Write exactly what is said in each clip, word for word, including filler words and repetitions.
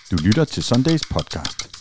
Du lytter til Sundays podcast.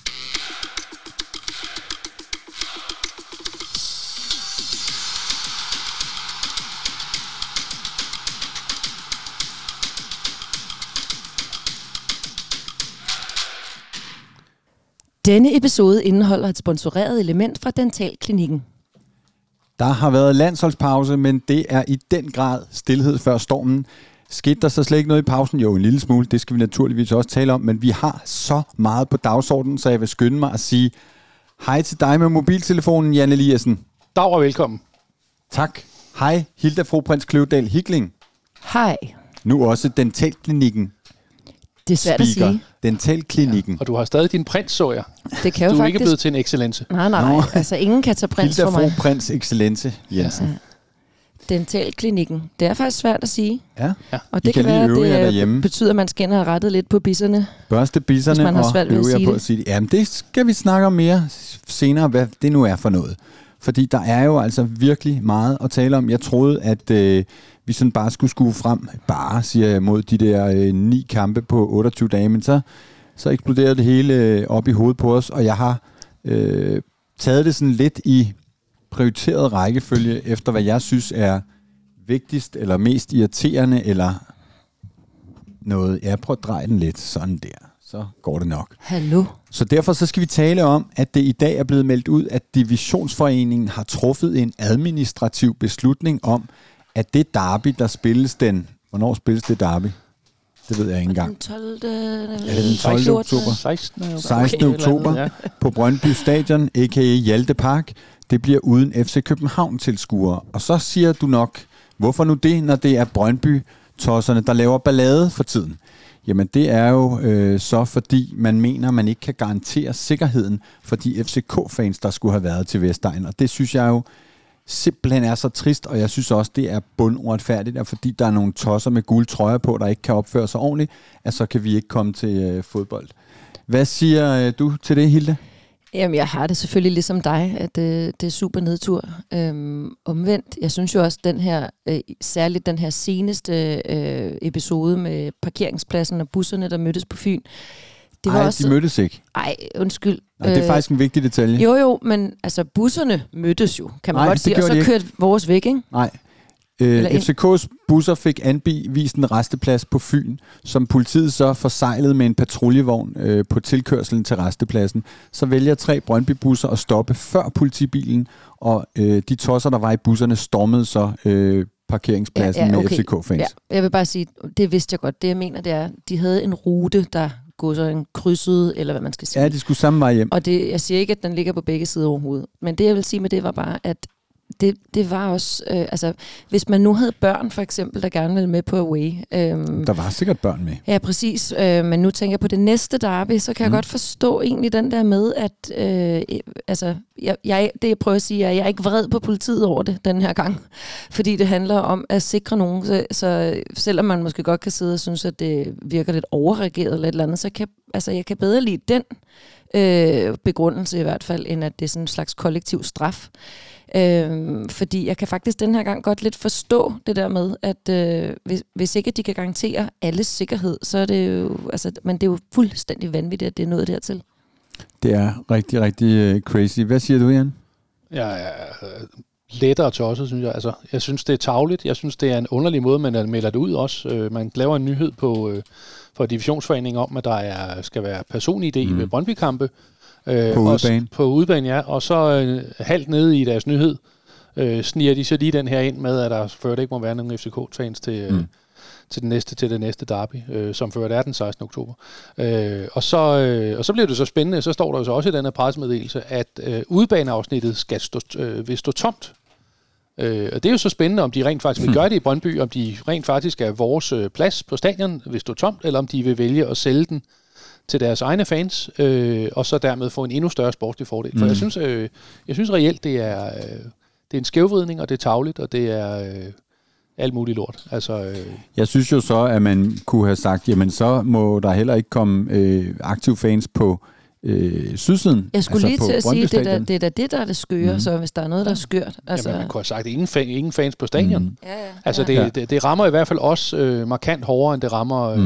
Denne episode indeholder et sponsoreret element fra Dentalklinikken. Der har været landsholdspause, men det er i den grad stilhed før stormen. Skete der så slet ikke noget i pausen? Jo, en lille smule. Det skal vi naturligvis også tale om. Men vi har så meget på dagsordenen, så jeg vil skynde mig at sige hej til dig med mobiltelefonen, Jan Eliassen. Dag og velkommen. Tak. Hej, Hilda Fru Prins Kløvedal Hickling. Hej. Nu også Dentalklinikken. Det er svært Speaker. at sige. Dentalklinikken. Ja, og du har stadig din prins, så jeg. Det kan jo du er faktisk... ikke blevet til en excellence. Nej, nej, nej. Altså, ingen kan tage prins Hilda for mig. Fru Prins Excellence Jensen. Ja. Dentalklinikken. Det er faktisk svært at sige. Ja. Ja. Og I det kan kan, lige være, øve jer at derhjemme. det betyder, at man skal ind og have rettet lidt på bisserne. Børste bisserne Hvis man har og svært ved at øve jer sige på det. at sige det. Jamen, det skal vi snakke om mere senere, hvad det nu er for noget. Fordi der er jo altså virkelig meget at tale om. Jeg troede, at øh, vi sådan bare skulle skue frem, bare siger jeg, mod de der øh, ni kampe på otteogtyve dage, men så, så eksploderede det hele øh, op i hovedet på os, og jeg har øh, taget det sådan lidt i prioriteret rækkefølge, efter hvad jeg synes er vigtigst, eller mest irriterende, eller noget. Jeg prøver at dreje den lidt sådan der. Så går det nok. Hallo. Så derfor så skal vi tale om, at det i dag er blevet meldt ud, at Divisionsforeningen har truffet en administrativ beslutning om, at det derby, der spilles den... Hvornår spilles det derby? Det ved jeg ikke engang. Den tolvte Er det den tolvte oktober? sekstende sekstende oktober ja. På Brøndby Stadion, a k a. Hjalte Park. Det bliver uden F C København-tilskuere. Og så siger du nok, hvorfor nu det, når det er Brøndby-tosserne, der laver ballade for tiden? Jamen det er jo øh, så fordi man mener, man ikke kan garantere sikkerheden for de F C K-fans, der skulle have været til Vestegn. Og det synes jeg jo simpelthen er så trist, og jeg synes også, det er bunduretfærdigt, at fordi der er nogle tosser med gule trøjer på, der ikke kan opføre sig ordentligt, at så kan vi ikke komme til øh, fodbold. Hvad siger øh, du til det, Hilde? Jamen, jeg har det selvfølgelig ligesom dig, at det, det er super nedtur. Øhm, omvendt, jeg synes jo også, den her, øh, særligt den her seneste øh, episode med parkeringspladsen og busserne, der mødtes på Fyn. Det var Ej, også, de mødtes ikke. Ej, undskyld. Nej, det er faktisk en vigtig detalje. Jo, jo, men altså busserne mødtes jo, kan man Nej, godt det sige, og gjorde så de kørte vores væk, ikke? Nej. Eller Øh, ind- F C K's busser fik anvist en resteplads på Fyn, som politiet så forsejlede med en patruljevogn øh, på tilkørselen til restepladsen. Så vælger tre Brøndby-busser at stoppe før politibilen, og øh, de tosser, der var i busserne, stormede så øh, parkeringspladsen Ja, ja, med okay. F C K-fans. Ja, jeg vil bare sige, det vidste jeg godt. Det jeg mener, det er, de havde en rute, der går så en krydsede, eller hvad man skal sige. Ja, de skulle samme vej hjem. Og det, jeg siger ikke, at den ligger på begge sider overhovedet. Men det, jeg vil sige med det, var bare, at det, det var også... Øh, altså, hvis man nu havde børn, for eksempel, der gerne ville med på Away... Øh, Der var sikkert børn med. ja, præcis. Øh, men nu tænker jeg på det næste derby, så kan mm. jeg godt forstå egentlig den der med, at... Øh, altså, jeg, jeg, det jeg prøver at sige, er, at jeg er ikke vred på politiet over det den her gang. Fordi det handler om at sikre nogen. Så, så selvom man måske godt kan sidde og synes, at det virker lidt overreageret eller et eller andet, så kan altså, jeg kan bedre lide den øh, begrundelse i hvert fald, end at det er sådan en slags kollektiv straf. Øh, fordi jeg kan faktisk den her gang godt lidt forstå det der med, at øh, hvis, hvis ikke de kan garantere alles sikkerhed, så er det jo, altså, men det er jo fuldstændig vanvittigt, at det er nået dertil. Det er rigtig, rigtig uh, crazy. Hvad siger du, Jan? Jeg er øh, lettere tosset, synes jeg. Altså, jeg synes, det er tarveligt. Jeg synes, det er en underlig måde, man melder det ud også. Øh, man laver en nyhed på øh, for Divisionsforeningen om, at der er, skal være person-I D mm. ved Brøndby-kampe. Øh, På udebane. På udebane, ja. Og så øh, halvt nede i deres nyhed, øh, sniger de så lige den her ind med, at der før det ikke må være nogen F C K-fans til, øh, mm. til, den næste, til det næste derby, øh, som før det er den sekstende oktober. Øh, og, så, øh, og så bliver det så spændende, så står der jo så også i den her pressemeddelelse, at øh, udebaneafsnittet skal stå, øh, vil stå tomt. Øh, og det er jo så spændende, om de rent faktisk vil gøre det i Brøndby, om de rent faktisk er vores øh, plads på stadion vil stå tomt, eller om de vil vælge at sælge den til deres egne fans, øh, og så dermed få en endnu større sportslig fordel. For mm. jeg synes, øh, jeg synes reelt, det er, øh, det er en skævvridning, og det er tarveligt, og det er øh, alt muligt lort. Altså, øh. Jeg synes jo så, at man kunne have sagt, jamen så må der heller ikke komme øh, aktive fans på øh, sydsiden. Jeg skulle altså lige til at sige, det er, da, det det er da det, der er det skøre, mm. så hvis der er noget, der er skørt. Altså. Jamen, man kunne have sagt, ingen, fan, ingen fans på stadion. Mm. Ja, ja, altså, ja. det, det, det rammer i hvert fald også øh, markant hårdere, end det rammer øh, mm.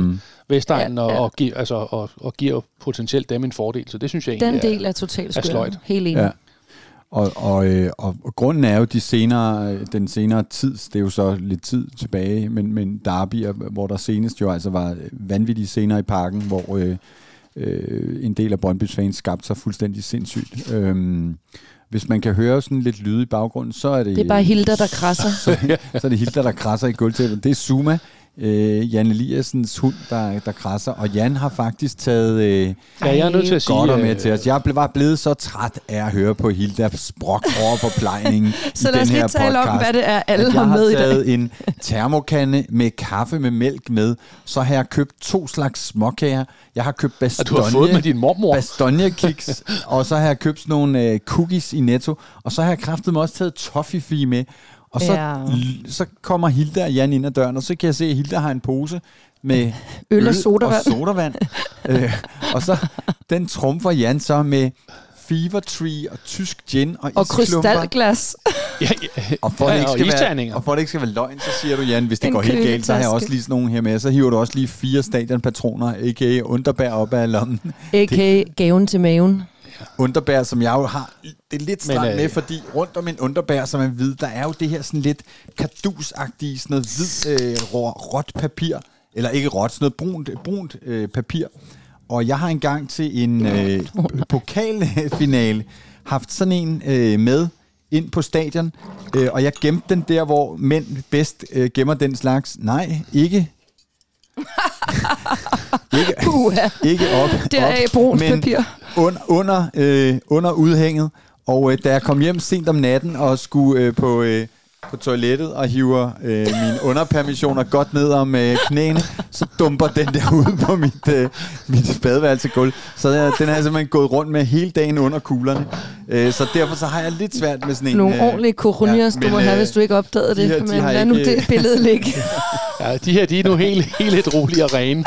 Vestegnen Ja, ja. og, og, gi- altså, og, og giver potentielt dem en fordel. Så det synes jeg Den egentlig del er totalt skør. sløjt. Helt enig. Ja. Og, og, øh, og, og grunden er jo de senere, den senere tid, det er jo så lidt tid tilbage, men, men derbyer, hvor der senest jo altså var vanvittige scener i Parken, hvor øh, øh, en del af Brøndbys fans skabte sig fuldstændig sindssygt. Øhm, hvis man kan høre sådan lidt lyd i baggrunden, så er det... Det er bare Hilda, der krasser. Så, så er det Hilda, der krasser i gulvtæppet. Det er Zuma, øh, Jan Eliassens hund, der, der krasser. Og Jan har faktisk taget øh, Ja, jeg er nødt til at sige... godt med til os. Jeg var blevet så træt af at høre på Hilda sprok over på plejningen Så i lad den os her lige tale podcast, om, hvad det er, alle at har med i Jeg har dag. taget en termokande med kaffe med mælk med. Så har jeg købt to slags småkager. Jeg har købt Og du har fået med din mormor. Bastogne-kiks, og så har jeg købt sådan nogle øh, cookies i Netto, og så har jeg kraftet mig også taget toffifee med. Og så, Ja. l- så kommer Hilda og Jan ind ad døren, og så kan jeg se, at Hilda har en pose med Øl og sodavand. Og, sodavand. øh, og så den trumfer Jan så med Fever Tree og tysk gin og, Og isklumper. krystalglas. Ja, ja. Og for, ja, Ja, det ikke og skal være, isterninger. og for at det ikke skal være løgn, så siger du, Jan, hvis det En går helt galt, så har jeg køletaske. også lige sådan nogle her med. Så hiver du også lige fire stadionpatroner, a k a. Underbær op af lommen. A K A gaven til maven. Underbær, som jeg jo har det er lidt stramt Men, øh, med, fordi rundt om en underbær, som man ved, der er jo det her sådan lidt kardusagtige, sådan noget hvid øh, rå, råt papir, eller ikke råt, sådan noget brunt, brunt øh, papir. Og jeg har engang til en øh, pokalfinale haft sådan en øh, med ind på stadion, øh, og jeg gemte den der, hvor mænd bedst øh, gemmer den slags. Nej, ikke. ikke, Puha. ikke op. Deraf op, brunt men papir. Under, under, øh, under udhænget. Og øh, da jeg kom hjem sent om natten og skulle øh, på, øh, på toilettet og hiver øh, mine underpermissioner godt ned om øh, knæene, så dumper den der ud på mit, øh, mit badeværelsegulv. Så jeg, den har jeg simpelthen gået rundt med hele dagen under kuglerne. Øh, så derfor så har jeg lidt svært med sådan en... Nogle øh, ordentlige coronias, ja, du men, må have, øh, hvis du ikke opdagede de det. her, de Men har lad nu ikke, det billede ligge. Ja, de her, de er nu helt, helt lidt rolige og rene.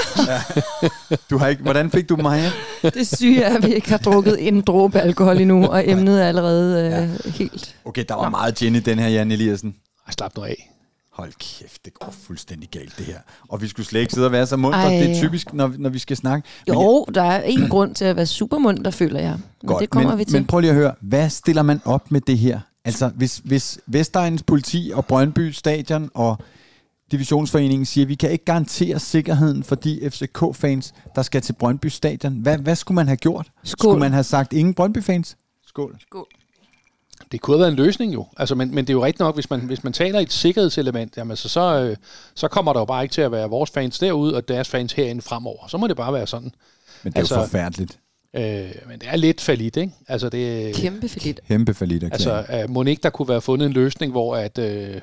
Du har ikke, hvordan fik du mig? Det syge er, at vi ikke har drukket en dråbe alkohol endnu, og emnet er allerede øh, ja. helt... Okay, der var meget gin i den her, Jan Eliassen. Ej, slap nu af. Hold kæft, det går fuldstændig galt det her. Og vi skulle slet ikke sidde og være så muntre. Ej. Det er typisk, når, når vi skal snakke. Men Jo, der er en grund til at være supermunter, føler jeg. Men Godt, det kommer men, vi til. Men prøv lige at høre, hvad stiller man op med det her? Altså, hvis, hvis Vestegnens politi og Brøndby Stadion og Divisionsforeningen siger, at vi kan ikke garantere sikkerheden for de F C K-fans, der skal til Brøndby Stadion. Hvad, hvad skulle man have gjort? Skål. Skulle man have sagt ingen Brøndby-fans? Skål. Skål. Det kunne have været en løsning jo. Altså, men, men det er jo rigtigt nok, hvis man, hvis man taler i et sikkerhedselement, jamen, så, så, øh, så kommer der jo bare ikke til at være vores fans derude, og deres fans herinde fremover. Så må det bare være sådan. Men det er Altså, jo forfærdeligt. Øh, men det er lidt fallit, ikke? Altså, det, Kæmpe fedt. Kæmpe forlidt altså, uh, må ikke der kunne være fundet en løsning, hvor at, øh,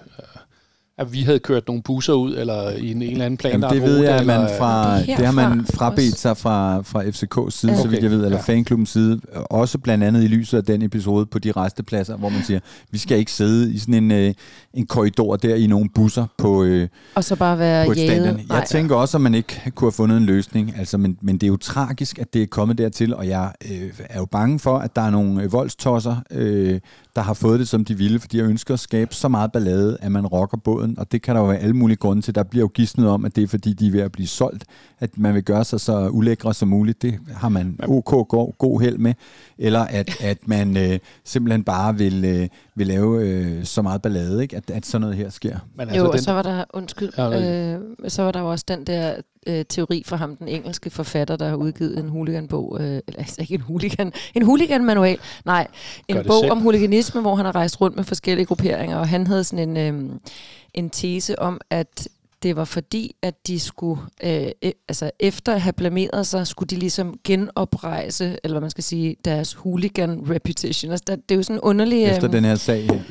at vi havde kørt nogle busser ud, eller i en, en eller anden plan, Jamen, det ved jeg, at man fra, Det er det har man herfra frabedt også. sig fra, fra F C K's side, Ja. så vidt jeg ved, eller Ja. fanklubbens side, også blandt andet i lyset af den episode på de restepladser, hvor man siger, vi skal ikke sidde i sådan en, øh, en korridor der i nogle busser på, øh, Og så bare være på et jaget. stadion. Jeg tænker også, at man ikke kunne have fundet en løsning, altså, men, men det er jo tragisk, at det er kommet dertil, og jeg øh, er jo bange for, at der er nogle øh, voldstosser, øh, der har fået det, som de ville, fordi jeg ønsker at skabe så meget ballade, at man rocker båden, og det kan der jo være alle mulige grunde til. Der bliver jo gidsnet om, at det er, fordi de er ved at blive solgt, at man vil gøre sig så ulækre som muligt. Det har man ok god, god held med. Eller at, at man øh, simpelthen bare vil, øh, vil lave øh, så meget ballade, ikke? At, at sådan noget her sker. Men Altså jo, og den, så var der, undskyld, Ja, øh, så var der jo også den der øh, teori fra ham, den engelske forfatter, der har udgivet en hooliganbog, øh, eller altså ikke en hooligan, en hooligan-manual, nej, en det bog selv. om hooliganisme, hvor han har rejst rundt med forskellige grupperinger, og han havde sådan en, øh, en tese om, at det var fordi, at de skulle, øh, e- altså efter at have blameret sig, skulle de ligesom genoprejse, eller hvad man skal sige, deres hooligan reputation. Altså, der, det er jo sådan underlig... Efter øh, den her sag her.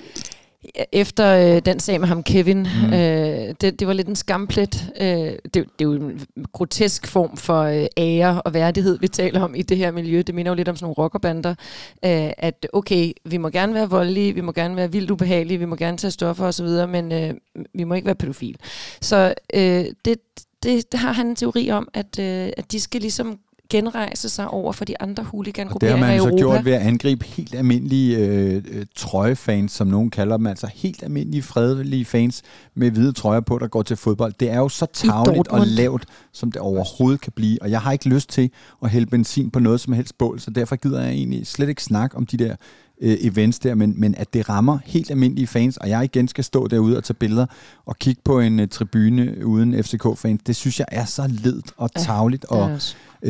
Efter øh, den sag med ham Kevin, Mm. øh, det, det var lidt en skamplet. Øh, det, det er jo en grotesk form for øh, ære og værdighed, vi taler om i det her miljø. Det minder jo lidt om sådan nogle rockerbander. Øh, at okay, vi må gerne være voldelige, vi må gerne være vildt ubehagelige, vi må gerne tage stoffer osv., men øh, vi må ikke være pædofil. Så øh, det, det, det har han en teori om, at, øh, at de skal ligesom genrejse sig over for de andre Og det hooligan-grupperinger har man i så Europa. gjort ved at angribe helt almindelige øh, øh, trøjefans, som nogen kalder dem, altså helt almindelige, fredelige fans med hvide trøjer på, der går til fodbold. Det er jo så tarveligt og lavt, som det overhovedet kan blive, og jeg har ikke lyst til at hælde benzin på noget som helst bål, så derfor gider jeg egentlig slet ikke snakke om de der øh, events der, men, men at det rammer helt almindelige fans, og jeg igen skal stå derude og tage billeder og kigge på en uh, tribune uden F C K-fans, det synes jeg er så ledt og tarveligt, ja, og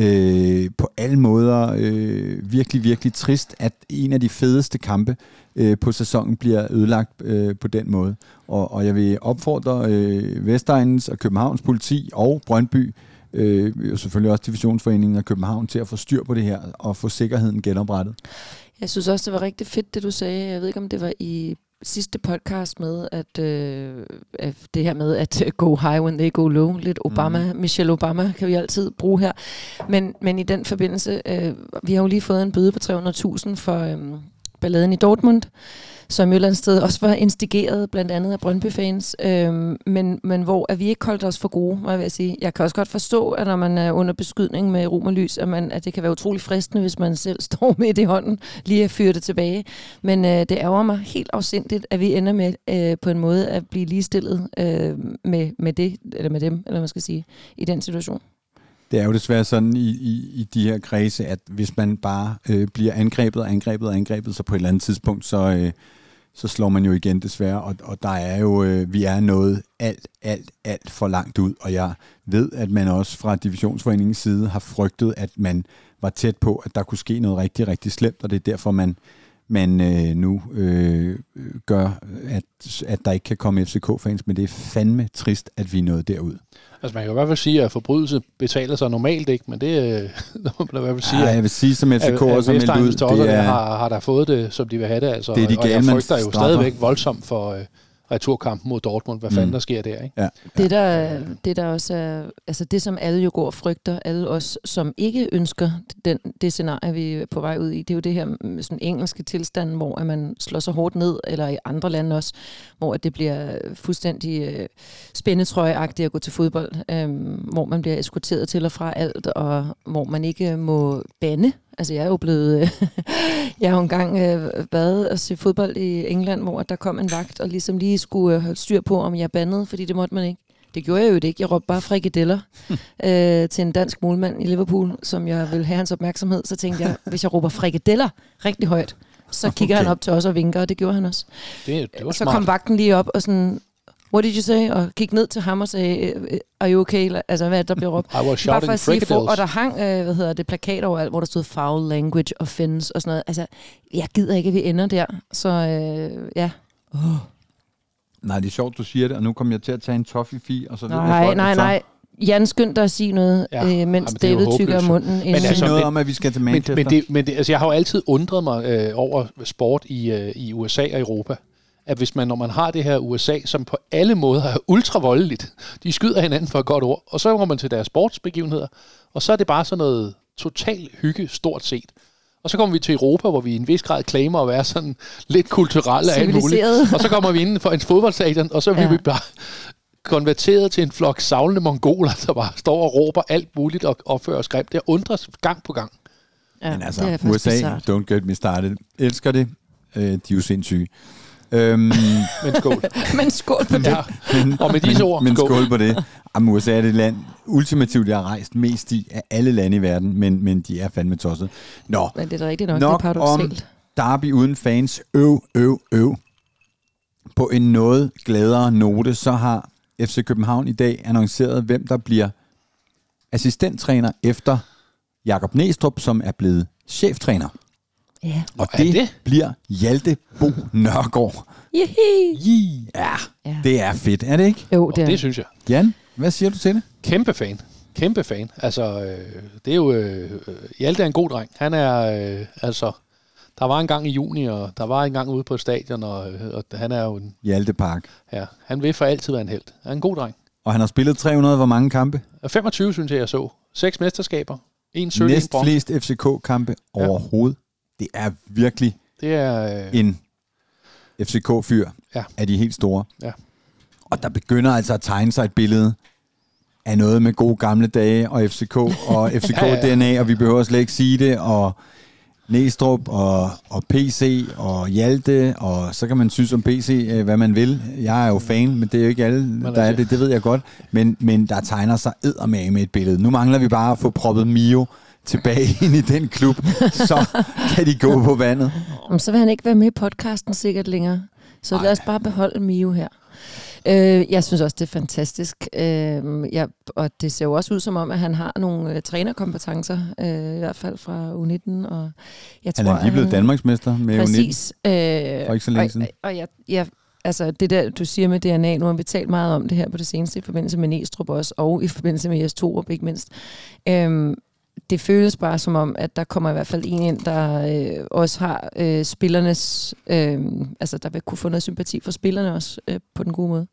øh, på alle måder øh, virkelig, virkelig trist, at en af de fedeste kampe øh, på sæsonen bliver ødelagt øh, på den måde. Og, og jeg vil opfordre øh, Vestegnens og Københavns politi og Brøndby, øh, og selvfølgelig også Divisionsforeningen af København, til at få styr på det her og få sikkerheden genoprettet. Jeg synes også, det var rigtig fedt, det du sagde. Jeg ved ikke, om det var i sidste podcast med, at øh, det her med at go high when they go low, lidt Obama, mm. Michelle Obama kan vi altid bruge her. Men, men i den forbindelse, øh, vi har jo lige fået en bøde på tre hundrede tusind for øh, balladen i Dortmund, som jo et eller andet sted også var instigeret, blandt andet af Brøndby-fans, øhm, men, men hvor at vi ikke holdt os for gode, må jeg vil sige. Jeg kan også godt forstå, at når man er under beskydning med rom og lys, at, man, at det kan være utrolig fristende, hvis man selv står med det i hånden, lige at fyre det tilbage. Men øh, det ærger mig helt afsindigt, at vi ender med øh, på en måde at blive ligestillet øh, med, med det, eller med dem, eller man skal sige, i den situation. Det er jo desværre sådan i, i, i de her kredse, at hvis man bare øh, bliver angrebet og angrebet og angrebet, så på et eller andet tidspunkt, så, øh, så slår man jo igen desværre. Og, og der er jo, øh, vi er nået alt, alt, alt for langt ud. Og jeg ved, at man også fra Divisionsforeningens side har frygtet, at man var tæt på, at der kunne ske noget rigtig, rigtig slemt. Og det er derfor, man, man øh, nu øh, gør, at, at der ikke kan komme F C K-fans. Men det er fandme trist, at vi er nået derud. Altså man kan i hvert fald sige, at forbrydelse betaler sig normalt ikke, men det øh, må man i hvert fald sige. Ja, jeg vil sige som F C K også meldt ud, det er, har, har der fået det, som de vil have det. Altså, det er de og jeg frygter jo straffer. stadigvæk voldsomt for øh, returkampen mod Dortmund. Hvad fanden mm. der sker der, ikke? Ja. Det der, det der også er, altså det som alle jo går og frygter, alle os som ikke ønsker den, det scenarie, vi er på vej ud i, det er jo det her med sådan engelske tilstand, hvor at man slår sig hårdt ned, eller i andre lande også, hvor det bliver fuldstændig øh, spændetrøjeagtigt at gå til fodbold, øh, hvor man bliver eskorteret til og fra alt, og hvor man ikke må bande. Altså jeg er jo blevet, jeg har jo engang øh, været at se fodbold i England, hvor der kom en vagt og ligesom lige skulle holde styr på, om jeg bandede, fordi det måtte man ikke. Det gjorde jeg jo ikke. Jeg råbte bare frikadeller øh, til en dansk målmand i Liverpool, som jeg ville have hans opmærksomhed. Så tænkte jeg, hvis jeg råber frikadeller rigtig højt, så kigger okay. han op til os og vinker, og det gjorde han også. Det, det var så smart. kom vagten lige op og sådan, what did you say? Og gik ned til ham og sagde, are you okay? Altså, hvad der blev råbt? I was shouting bare for at sige, for, frikadelles. og der hang, øh, hvad hedder det, plakat overalt, hvor der stod foul language offense og sådan noget. Altså, jeg gider ikke, at vi ender der. Så, øh, ja. Oh. Nej, det er sjovt, du siger det, og nu kommer jeg til at tage en toffee, og så ved nej, jeg folk, nej, så... nej. Jan skyndte dig at sige noget, ja. øh, mens ja, David tykker af munden. Men altså, sige noget om, at vi skal til Manchester. Men, men, det, men det, altså, jeg har jo altid undret mig øh, over sport i, øh, i U S A og Europa. At hvis man, når man har det her U S A, som på alle måder er ultravoldeligt, de skyder hinanden for et godt ord, og så kommer man til deres sportsbegivenheder, og så er det bare sådan noget total hygge, stort set. Og så kommer vi til Europa, hvor vi i en vis grad claimer at være sådan lidt kulturelle af alt muligt. Og så kommer vi inden for en fodboldstadion, og så er ja. vi bare konverteret til en flok savlende mongoler, der bare står og råber alt muligt og opfører os grimt. Det undres gang på gang. Ja, men altså, U S A, bizarrt. Don't get me started. Elsker det. Øh, de er jo sindssyge. Øhm, men skål. men skål på det. Ja, men, og med disse ord, men skål. skål på det. Jamen, U S A er det land, ultimativt, jeg har rejst mest i af alle lande i verden, men, men de er fandme tosset. Nå, men det er rigtigt nok, nok det er paradoksalt. Derby uden fans. Øv, øv, øv. På en noget gladere note, så har F C København i dag annonceret, hvem der bliver assistenttræner efter Jakob Næstrup, som er blevet cheftræner. Ja. Og det, det bliver Hjalte Bo Nørgaard. Jihi. Ja, ja, det er fedt, er det ikke? Jo, det er. Det synes jeg. Jan, hvad siger du til det? Kæmpe fan. Kæmpe fan. Altså, øh, det er jo... Øh, Hjalte er en god dreng. Han er... Øh, altså... Der var en gang i juni, og der var en gang ude på et stadion, og, og han er jo en... Hjalte Park. Ja, han vil for altid være en helt. Han er en god dreng. Og han har spillet tre hundrede, hvor mange kampe? femogtyve, synes jeg, jeg så. Seks mesterskaber. En sølv, en bronze. Næst flest F C K-kampe ja. overhovedet. Det er virkelig det er, øh... en F C K-fyr ja. af de helt store. Ja. Og der begynder altså at tegne sig et billede er noget med gode gamle dage, og F C K, og F C K-D N A, og vi behøver slet ikke sige det, og Næstrup, og, og P C, og Hjalte, og så kan man synes om P C, hvad man vil. Jeg er jo fan, men det er jo ikke alle, der er det, det ved jeg godt. Men, men der tegner sig eddermame med et billede. Nu mangler vi bare at få proppet Mio tilbage ind i den klub, så kan de gå på vandet. Så vil han ikke være med i podcasten sikkert længere. Så lad os bare beholde Mio her. Øh, jeg synes også, det er fantastisk. Øh, ja, og det ser jo også ud som om, at han har nogle øh, trænerkompetencer, øh, i hvert fald fra U nitten. Og jeg tror, han er lige blevet Danmarksmester med præcis, U nitten. Øh, for ikke så længe siden. Og, og jeg, jeg, altså det der, du siger med D N A, nu har vi talt meget om det her på det seneste, i forbindelse med Næstrup også, og i forbindelse med Jes Torup, ikke mindst. Øh, Det føles bare som om, at der kommer i hvert fald en ind, der øh, også har øh, spillernes... Øh, altså, der vil kunne få noget sympati for spillerne også øh, på den gode måde.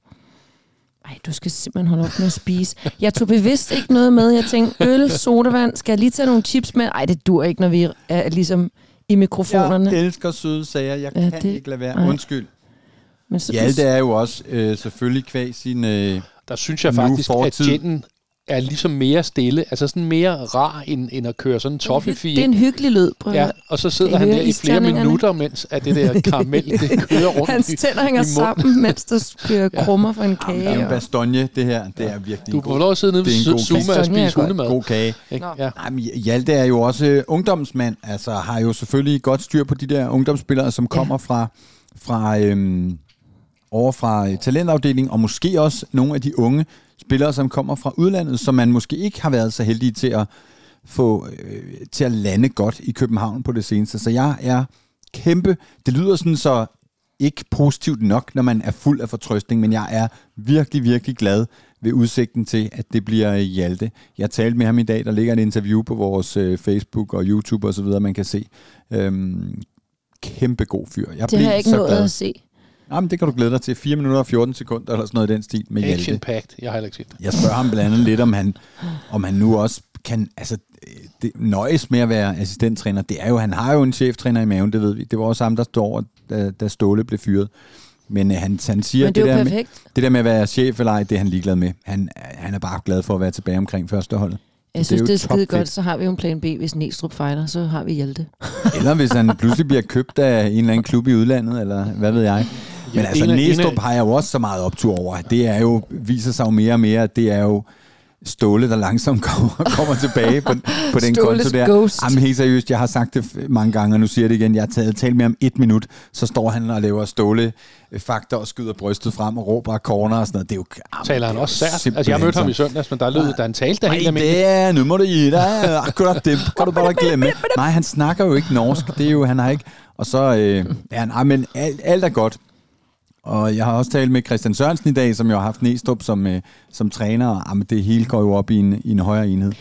Ej, du skal simpelthen holde op med at spise. Jeg tog bevidst ikke noget med. Jeg tænkte, øl, sodavand, skal jeg lige tage nogle chips med? Ej, det dur ikke, når vi er ligesom i mikrofonerne. Jeg elsker søde sager. Jeg ja, kan det, ikke lade være. Ej. Undskyld. Men så, Hjalte er jo også øh, selvfølgelig kvæg sin øh, Der synes jeg faktisk, fortid. At ginen er ligesom mere stille, altså sådan mere rar, end, end at køre sådan en toffefie. Det er en hyggelig lyd, prøv ja, og så sidder han der i flere minutter, mens at det der karamel, det kører rundt. Hans tænder hænger sammen, mens der kører krummer for en kage. Det er en bastogne, det her. Det er virkelig du får lov at sidde nede ved Zuma og spise hundemad. God kage. Ja. Nej, Hjalte er jo også ungdomsmand, altså har jo selvfølgelig godt styr på de der ungdomsspillere, som kommer ja. fra, fra øhm, over fra talentafdelingen, og måske også nogle af de unge spillere, som kommer fra udlandet, som man måske ikke har været så heldige til at få øh, til at lande godt i København på det seneste. Så jeg er kæmpe... Det lyder sådan så ikke positivt nok, når man er fuld af fortrøstning, men jeg er virkelig, virkelig glad ved udsigten til, at det bliver Hjalte. Jeg talte med ham i dag, der ligger et interview på vores øh, Facebook og YouTube og så videre, man kan se. Øhm, kæmpe god fyr. Jeg det har jeg ikke nået at se. Jamen, det kan du glæde dig til. fire minutter og fjorten sekunder, eller sådan noget i den stil med Hjalte. Action-packed. Jeg har heller ikke set det. Jeg spørger ham blandt andet lidt, om han, om han nu også kan altså, det, nøjes med at være assistenttræner. Det er jo, han har jo en cheftræner i maven, det ved vi. Det var også ham, der står, da, da Ståle blev fyret. Men han, han siger, Men det, det, der med, det der med at være chef eller ej, det er han ligeglad med. Han, han er bare glad for at være tilbage omkring førsteholdet. Jeg synes, det er, det er skide godt, så har vi jo en plan B, hvis Næstrup fejler, så har vi Hjalte. Eller hvis han pludselig bliver købt af en eller anden klub i udlandet, eller hvad ved jeg. Men ja, altså, Næstrup har jeg jo også så meget optur over. Det er jo, viser sig jo mere og mere, at det er jo Ståle, der langsomt kommer, kommer tilbage på, på den Ståles konto der. Ghost. Jamen helt seriøst, jeg har sagt det mange gange, og nu siger jeg det igen. Jeg har taget, talt med ham et minut, så står han og laver Ståle fakter og skyder brystet frem og råber corner og sådan noget. Det er jo, jamen, taler han også sært? Altså, jeg mødte ham i søndags, men der lød, da han talte der helt almindeligt. Det er, nu må du i dig. Akkurat det kan du bare glemme. Nej, han snakker jo ikke norsk. Det er jo, han har ikke. Og så, øh, ja, nej, men alt, alt er godt. Og jeg har også talt med Christian Sørensen i dag, som jo har haft Næstrup som, øh, som træner, og jamen, det hele går jo op i en, i en højere enhed.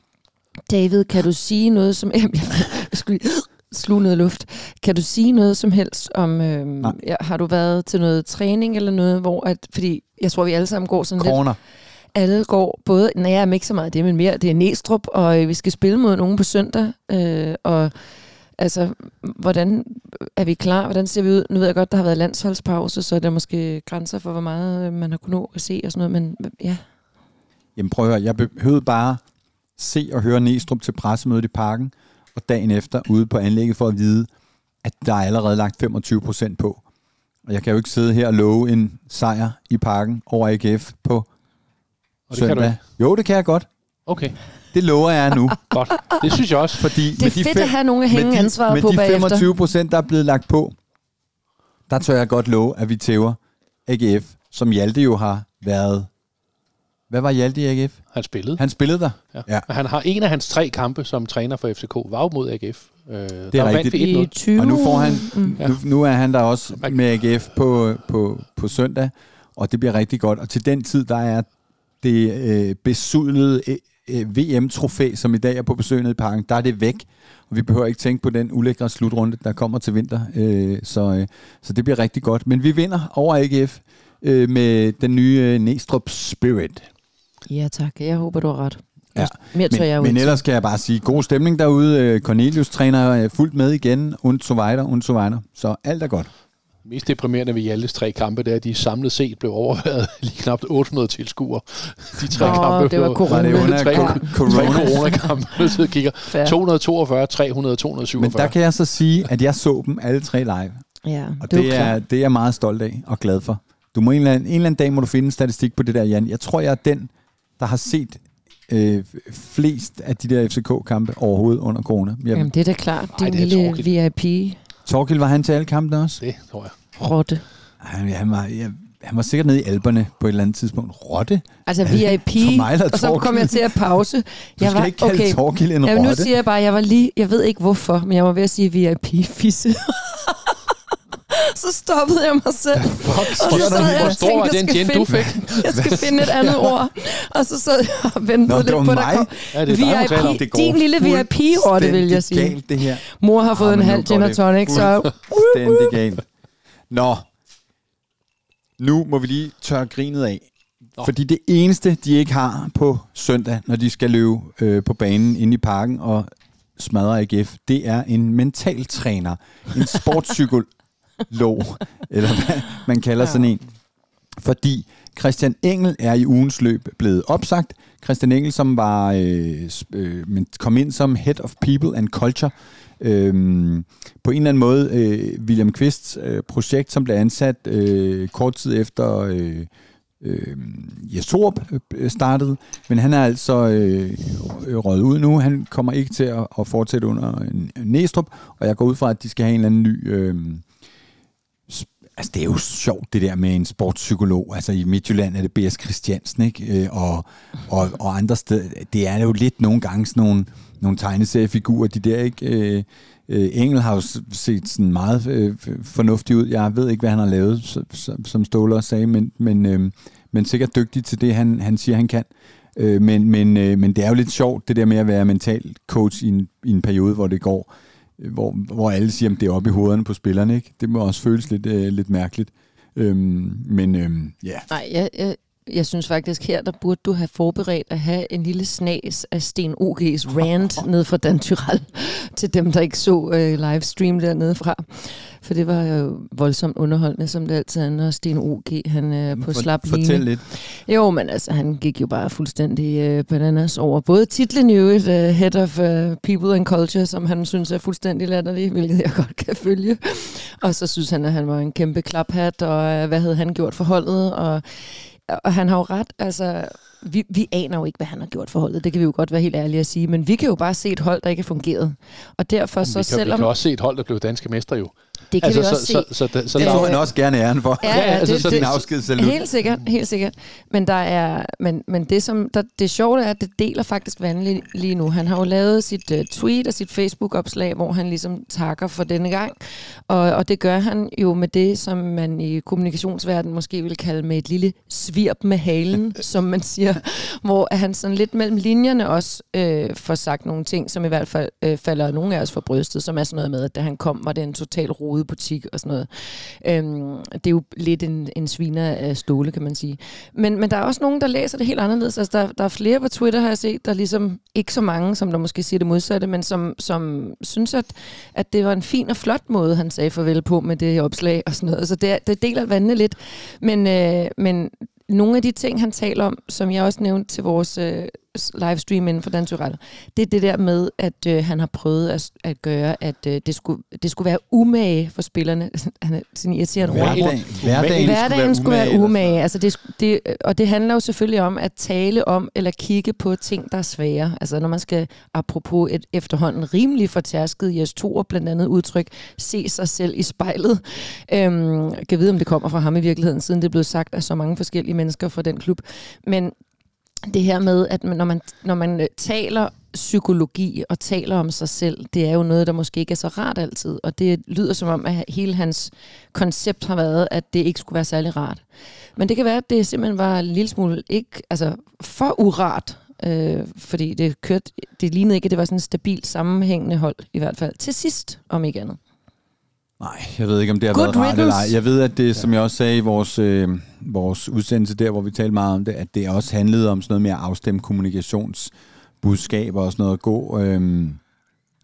David, kan du sige noget som... Jeg skulle sluge noget luft. Kan du sige noget som helst om... Øh, ja, har du været til noget træning eller noget, hvor... At, fordi jeg tror, vi alle sammen går sådan Corner. lidt... Alle går både... Nej, jeg er ikke så meget det, men mere... Det er Næstrup, og øh, vi skal spille mod nogen på søndag, øh, og... Altså, hvordan er vi klar? Hvordan ser vi ud? Nu ved jeg godt, der har været landsholdspause, så er der måske grænser for, hvor meget man har kunnet nå at se og sådan noget, men ja. Jamen prøv at høre, jeg behøvede bare se og høre Næstrup til pressemødet i Parken, og dagen efter ude på anlægget for at vide, at der er allerede lagt femogtyve procent på. Og jeg kan jo ikke sidde her og love en sejr i Parken over A G F på og søndag. Det kan du jo, det kan jeg godt. Okay. Det lover jeg nu. Godt. Det synes jeg også. Fordi det er fedt fem, at have nogen at hænge ansvaret på bagefter. Med de femogtyve procent, der er blevet lagt på, der tør jeg godt love, at vi tæver A G F, som Hjalte jo har været. Hvad var Hjalte i A G F? Han spillede. Han spillede der. Ja. Ja. Han har en af hans tre kampe som træner for F C K, var jo mod A G F. Øh, det er rigtigt. I tyve Og nu, får han, mm. nu, nu er han der også med A G F på, på, på søndag, og det bliver rigtig godt. Og til den tid, der er det øh, besudlede V M-trofæ, som i dag er på besøg nede i Parken, der er det væk, og vi behøver ikke tænke på den ulækre slutrunde, der kommer til vinter, øh, så, øh, så det bliver rigtig godt. Men vi vinder over A G F øh, med den nye øh, Næstrup Spirit. Ja tak, jeg håber du har ret. Ja. Mere men, jeg men ellers kan jeg bare sige, god stemning derude. Cornelius træner fuldt med igen, und so weiter, und so weiter. Så alt er godt. mest deprimerende ved Hjaltes tre kampe, det er, at de samlet set blev overværet lige knap otte hundrede tilskuere. De tre Nå, kampe det var corona. Var det under tre, co- corona? Tre corona-kampe, så kigger to hundrede og toogfyrre, tre hundrede, to hundrede og syvogfyrre. Men der kan jeg så sige, at jeg så dem alle tre live. Ja, og det, det er, det er jeg meget stolt af og glad for. Du må en eller anden, en eller anden dag må du finde en statistik på det der, Jan. Jeg tror, jeg er den, der har set øh, flest af de der F C K-kampe overhovedet under corona. Jeg, Jamen, det er da klart. Din Ej, det er lille Torkild. V I P. Torkild, var han til alle kampene også? Det tror jeg. Rotte. Han, han, var, jeg, han var sikkert nede i Alperne på et eller andet tidspunkt. Rotte? Altså V I P, og så kom jeg til at pause. Du jeg skal var, ikke kalde okay, Torkild en jamen, rotte. nu siger jeg bare, jeg var lige, jeg ved ikke hvorfor, men jeg var ved at sige V I P-fisse. Så stoppede jeg mig selv. Ja, fuck, og så sad jeg Hvor og stor tænkte, var den jeg gen, skal du finde, fik? jeg skal finde et andet ord. Og så sad jeg og ventede Nå, lidt på, der kom ja, det er dig, V I P. Din lille V I P-rotte, vil jeg sige. Galt, det her. Mor har fået Ah, en men nu halv går gin og det tonic, så... Fuldstændig galt. Nå. Nu må vi lige tørre grinet af. Nå. Fordi det eneste, de ikke har på søndag, når de skal løbe øh, på banen inde i parken og smadre A G F, det er en mentaltræner. En sportspsykolog, eller hvad man kalder ja. sådan en. Fordi Christian Engel er i ugens løb blevet opsagt. Christian Engel, som var øh, øh, kom ind som Head of People and Culture, øh, på en eller anden måde øh, William Kvists øh, projekt, som blev ansat øh, kort tid efter øh, øh, Jes Torup øh, startede, men han er altså øh, røget ud nu. Han kommer ikke til at, at fortsætte under Næstrup, og jeg går ud fra, at de skal have en eller anden ny... Øh, Altså, det er jo sjovt, det der med en sportspsykolog. Altså, i Midtjylland er det B S Christiansen, ikke? Og, og, og andre steder. Det er jo lidt nogle gange sådan nogle, nogle tegneseriefigurer, de der, ikke? Øh, Engel har jo set sådan meget øh, fornuftig ud. Jeg ved ikke, hvad han har lavet, som, som Ståle også sagde, men, men, øh, men sikkert dygtig til det, han, han siger, han kan. Øh, men, men, øh, men det er jo lidt sjovt, det der med at være mental coach i en, i en periode, hvor det går... Hvor, hvor alle siger, at det er oppe i hovederne på spillerne, ikke? Det må også føles lidt, øh, lidt mærkeligt. Øhm, men øhm, ja. Yeah. Nej, jeg, jeg, jeg synes faktisk her, der burde du have forberedt at have en lille snas af Sten O G's rant ned fra Dan Tyrell til dem, der ikke så øh, livestream dernede fra. For det var jo voldsomt underholdende, som det altid er, når Sten O G han er på For, slap line. Fortæl lidt. Jo, men altså, han gik jo bare fuldstændig øh, bananas over både titlen jo, et uh, Head of uh, People and Culture, som han synes er fuldstændig latterlig, hvilket jeg godt kan følge. Og så synes han, at han var en kæmpe klaphat, og uh, hvad havde han gjort for holdet, og, og han har jo ret, altså... Vi, vi aner jo ikke, hvad han har gjort for holdet. Det kan vi jo godt være helt ærlige at sige. Men vi kan jo bare se et hold, der ikke er fungeret. Og derfor så vi kan, selvom... Vi kan også se et hold, der blev danske mestre jo. Det kan altså, vi også så, se. Så, så, så, så det der får han også gerne æren for. Ja, ja, altså, det, så det, en afskedssalut. Helt sikkert, helt sikkert. Men der er, men, men det som der, det sjove er, at det deler faktisk vandligt lige nu. Han har jo lavet sit uh, tweet og sit Facebook-opslag, hvor han ligesom takker for denne gang. Og, og det gør han jo med det, som man i kommunikationsverdenen måske vil kalde med et lille svirp med halen, som man siger, hvor han sådan lidt mellem linjerne også øh, får sagt nogle ting, som i hvert fald øh, falder nogle af os for brystet, som er sådan noget med, at da han kom, var det en total rodet butik og sådan noget. Øhm, det er jo lidt en, en sviner af Ståle, kan man sige. Men, men der er også nogen, der læser det helt anderledes. Altså, der, der er flere på Twitter, har jeg set, der ligesom, ikke så mange, som der måske siger det modsatte, men som, som synes, at, at det var en fin og flot måde, han sagde farvel på med det opslag og sådan noget. Så det, det deler vandene lidt. Men, øh, men nogle af de ting, han taler om, som jeg også nævnte til vores øh, livestream inden for Dan Tyrell, det er det der med, at øh, han har prøvet at, at gøre, at øh, det, skulle, det skulle være umage for spillerne. Han er sådan irriterende ord. Hverdagen, hverdagen, Hverdagen skulle være skulle umage. være Altså det, det, og det handler jo selvfølgelig om at tale om, eller kigge på ting, der er svære. Altså når man skal, apropos et efterhånden rimelig fortærsket Jes Torup, blandt andet udtryk, se sig selv i spejlet. Øhm, kan vide, om det kommer fra ham i virkeligheden, siden det er blevet sagt af så mange forskellige mennesker fra den klub. Men det her med, at når man, når man taler psykologi og taler om sig selv, det er jo noget, der måske ikke er så rart altid. Og det lyder som om, at hele hans koncept har været, at det ikke skulle være særlig rart. Men det kan være, at det simpelthen var en lille smule ikke, altså for urart. Øh, fordi det kørte, det lignede ikke, at det var sådan et stabilt sammenhængende hold, i hvert fald til sidst, om ikke andet. Nej, jeg ved ikke, om det har Good været rart eller ej. Jeg ved, at det, Ja. som jeg også sagde i vores, øh, vores udsendelse der, hvor vi talte meget om det, at det også handlede om sådan noget med at afstemme kommunikationsbudskaber og sådan noget. Gå, øh,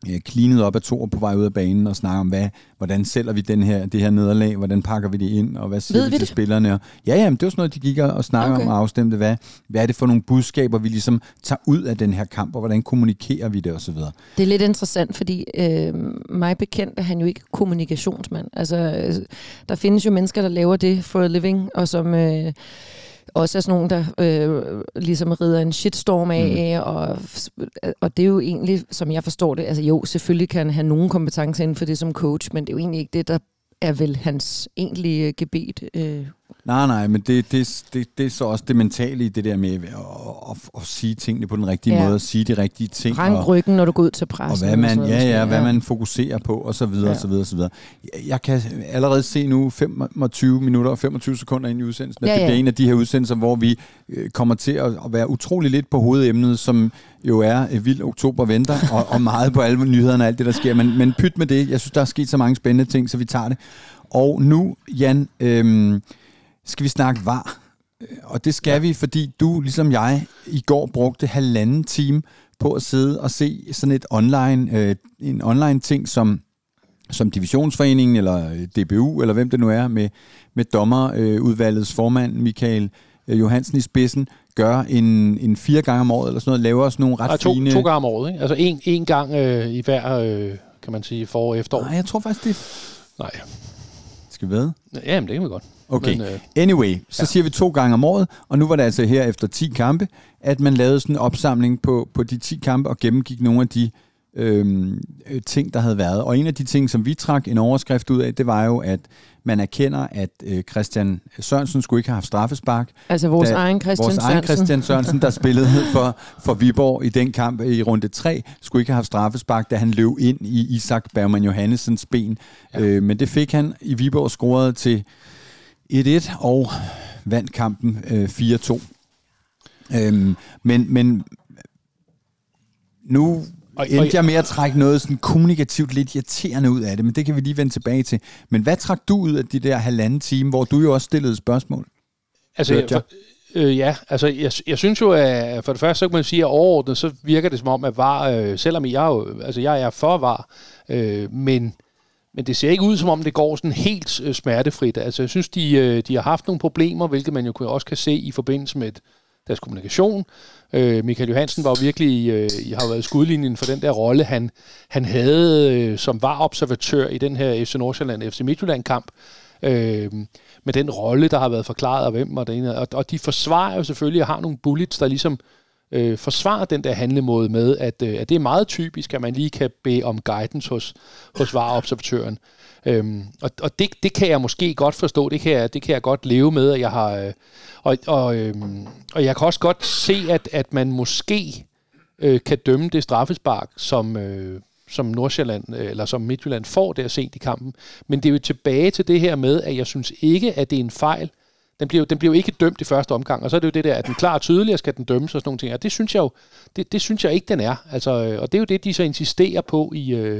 cleanet op af Thor på vej ud af banen og snakker om, hvad, hvordan sælger vi den her, det her nederlag, hvordan pakker vi det ind, og hvad siger Ved vi vi til det? spillerne. Og, ja, ja, det var sådan noget, de gik og snakker okay. om og afstemte, hvad, hvad er det for nogle budskaber, vi ligesom tager ud af den her kamp, og hvordan kommunikerer vi det, og så videre. Det er lidt interessant, fordi øh, mig bekendt er han jo ikke kommunikationsmand. Altså, øh, der findes jo mennesker, der laver det for a living, og som... Øh, også er sådan nogen, der øh, ligesom rider en shitstorm af, mm. og, og det er jo egentlig, som jeg forstår det, altså jo, selvfølgelig kan han have nogen kompetence inden for det som coach, men det er jo egentlig ikke det, der er vel hans egentlige gebet. Øh. Nej, nej, men det, det, det, det er så også det mentale i det der med at, at, at sige tingene på den rigtige ja. måde, at sige de rigtige ting. Rank ryggen, når du går ud til pressen. Og hvad man, og ja, ja, hvad man fokuserer på, og så videre, ja. og så videre, og så videre. Jeg kan allerede se nu femogtyve minutter og femogtyve sekunder ind i udsendelsen, at ja, ja. det bliver en af de her udsendelser, hvor vi kommer til at, at være utrolig lidt på hovedemnet, som jo er vild oktober venter, og, og meget på alle nyhederne og alt det, der sker. Men, men pyt med det. Jeg synes, der er sket så mange spændende ting, så vi tager det. Og nu, Jan... Øhm, skal vi snakke V A R. Og det skal ja. vi, fordi du, ligesom jeg, i går brugte halvanden time på at sidde og se sådan et online, øh, en online ting, som, som Divisionsforeningen, eller D B U, eller hvem det nu er, med, med dommerudvalgets øh, formand, Michael øh, Johansen i spidsen, gør en, en fire gange om året, eller sådan noget, laver sådan nogle ret ja, to, fine... To gange om året, ikke? Altså en, en gang øh, i hver, øh, kan man sige, forår og efterår. Nej, jeg tror faktisk, det... Nej. Skal vi ved? Ja, men det kan vi godt. Okay, men, øh, anyway, så ja. siger vi to gange om året, og nu var det altså her efter ti kampe, at man lavede sådan en opsamling på, på de ti kampe og gennemgik nogle af de øhm, ting, der havde været. Og en af de ting, som vi trak en overskrift ud af, det var jo, at man erkender, at øh, Christian Sørensen skulle ikke have haft straffespark. Altså vores egen Christian vores Sørensen. egen Christian Sørensen, der spillede for, for Viborg i den kamp i runde tre, skulle ikke have haft straffespark, da han løb ind i Isak Bergman Johannessens ben. Ja. Øh, men det fik han i Viborg, scorede til et-et og vandt kampen øh, fire to. Øhm, men, men nu endte jeg med at trække noget sådan kommunikativt lidt irriterende ud af det, men det kan vi lige vende tilbage til. Men hvad trak du ud af de der halvanden time, hvor du jo også stillede spørgsmål? Altså, jeg, for, øh, ja, altså jeg, jeg synes jo, at for det første, så kan man sige, at overordnet, så virker det som om, at V A R, øh, selvom jeg jo, altså jeg er for V A R, øh, men Men det ser ikke ud, som om det går sådan helt øh, smertefrit. Altså, jeg synes, de, øh, de har haft nogle problemer, hvilket man jo også kan se i forbindelse med deres kommunikation. Øh, Michael Johansen var jo virkelig, øh, har været skudlinjen for den der rolle, han, han havde øh, som V A R-observatør i den her F C Nordsjælland F C Midtjylland-kamp. Øh, med den rolle, der har været forklaret af hvem og det ene. Og, og de forsvarer jo selvfølgelig, og har nogle bullets, der ligesom øh, forsvarer den der handlemåde med, at, øh, at det er meget typisk, at man lige kan bede om guidance hos, hos V A R-observatøren. Øhm, og og det, det kan jeg måske godt forstå, det kan jeg, det kan jeg godt leve med, at jeg har, øh, og, og, øhm, og jeg kan også godt se, at, at man måske øh, kan dømme det straffespark, som, øh, som Nordsjælland, øh, eller som Midtjylland får der sent i kampen. Men det er jo tilbage til det her med, at jeg synes ikke, at det er en fejl. Den bliver, jo, den bliver jo ikke dømt i første omgang, og så er det jo det der, at den klar og tydelig skal den dømmes og sådan nogle ting. Og det synes jeg jo, det, det synes jeg ikke, den er. Altså, og det er jo det, de så insisterer på i, øh,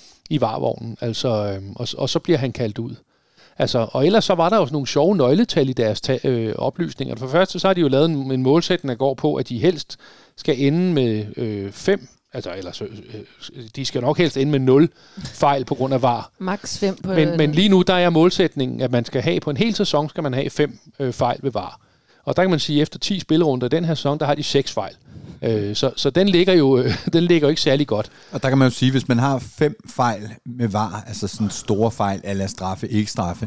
i varevognen. Altså, øh, og, og så bliver han kaldt ud. Altså, og ellers så var der jo sådan nogle sjove nøgletal i deres ta- øh, oplysninger. For først så har de jo lavet en, en målsætning, der går på, at de helst skal ende med øh, fem. Altså, ellers, øh, de skal nok helst ende med nul fejl på grund af V A R. Max fem på... Men, men lige nu, der er målsætningen, at man skal have på en hel sæson, skal man have fem øh, fejl ved V A R. Og der kan man sige, at efter ti spillerunder i den her sæson, der har de seks fejl. Øh, så, så den ligger jo øh, den ligger jo ikke særlig godt. Og der kan man jo sige, hvis man har fem fejl med V A R, altså sådan store fejl, eller straffe, ikke straffe,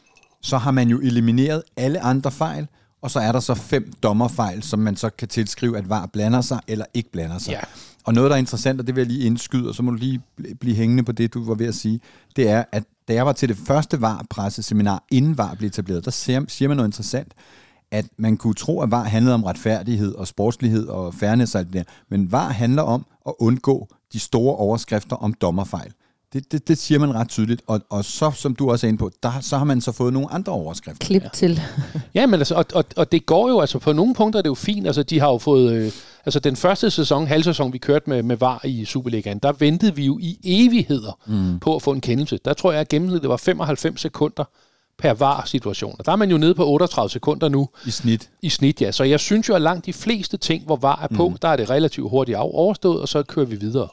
så har man jo elimineret alle andre fejl, og så er der så fem dommerfejl, som man så kan tilskrive, at V A R blander sig eller ikke blander sig. Ja. Og noget, der er interessant, og det vil jeg lige indskyde, og så må du lige blive hængende på det, du var ved at sige, det er, at da jeg var til det første V A R-presseseminar, inden V A R blev etableret, der siger man noget interessant, at man kunne tro, at V A R handlede om retfærdighed og sportslighed og fairness og alt det der, men V A R handler om at undgå de store overskrifter om dommerfejl. Det, det, det siger man ret tydeligt, og, og så, som du også er inde på, der, så har man så fået nogle andre overskrifter. Klip til. Ja, men altså, og, og, og det går jo, altså på nogle punkter er det jo fint, altså de har jo fået, øh, altså den første sæson, halvsæson, vi kørte med, med V A R i Superligaen, der ventede vi jo i evigheder mm. på at få en kendelse. Der tror jeg, at gennemsnittet var femoghalvfems sekunder per V A R-situation. Og der er man jo nede på otteogtredive sekunder nu. I snit. I snit, ja. Så jeg synes jo, at langt de fleste ting, hvor V A R er på, mm. der er det relativt hurtigt overstået, og så kører vi videre.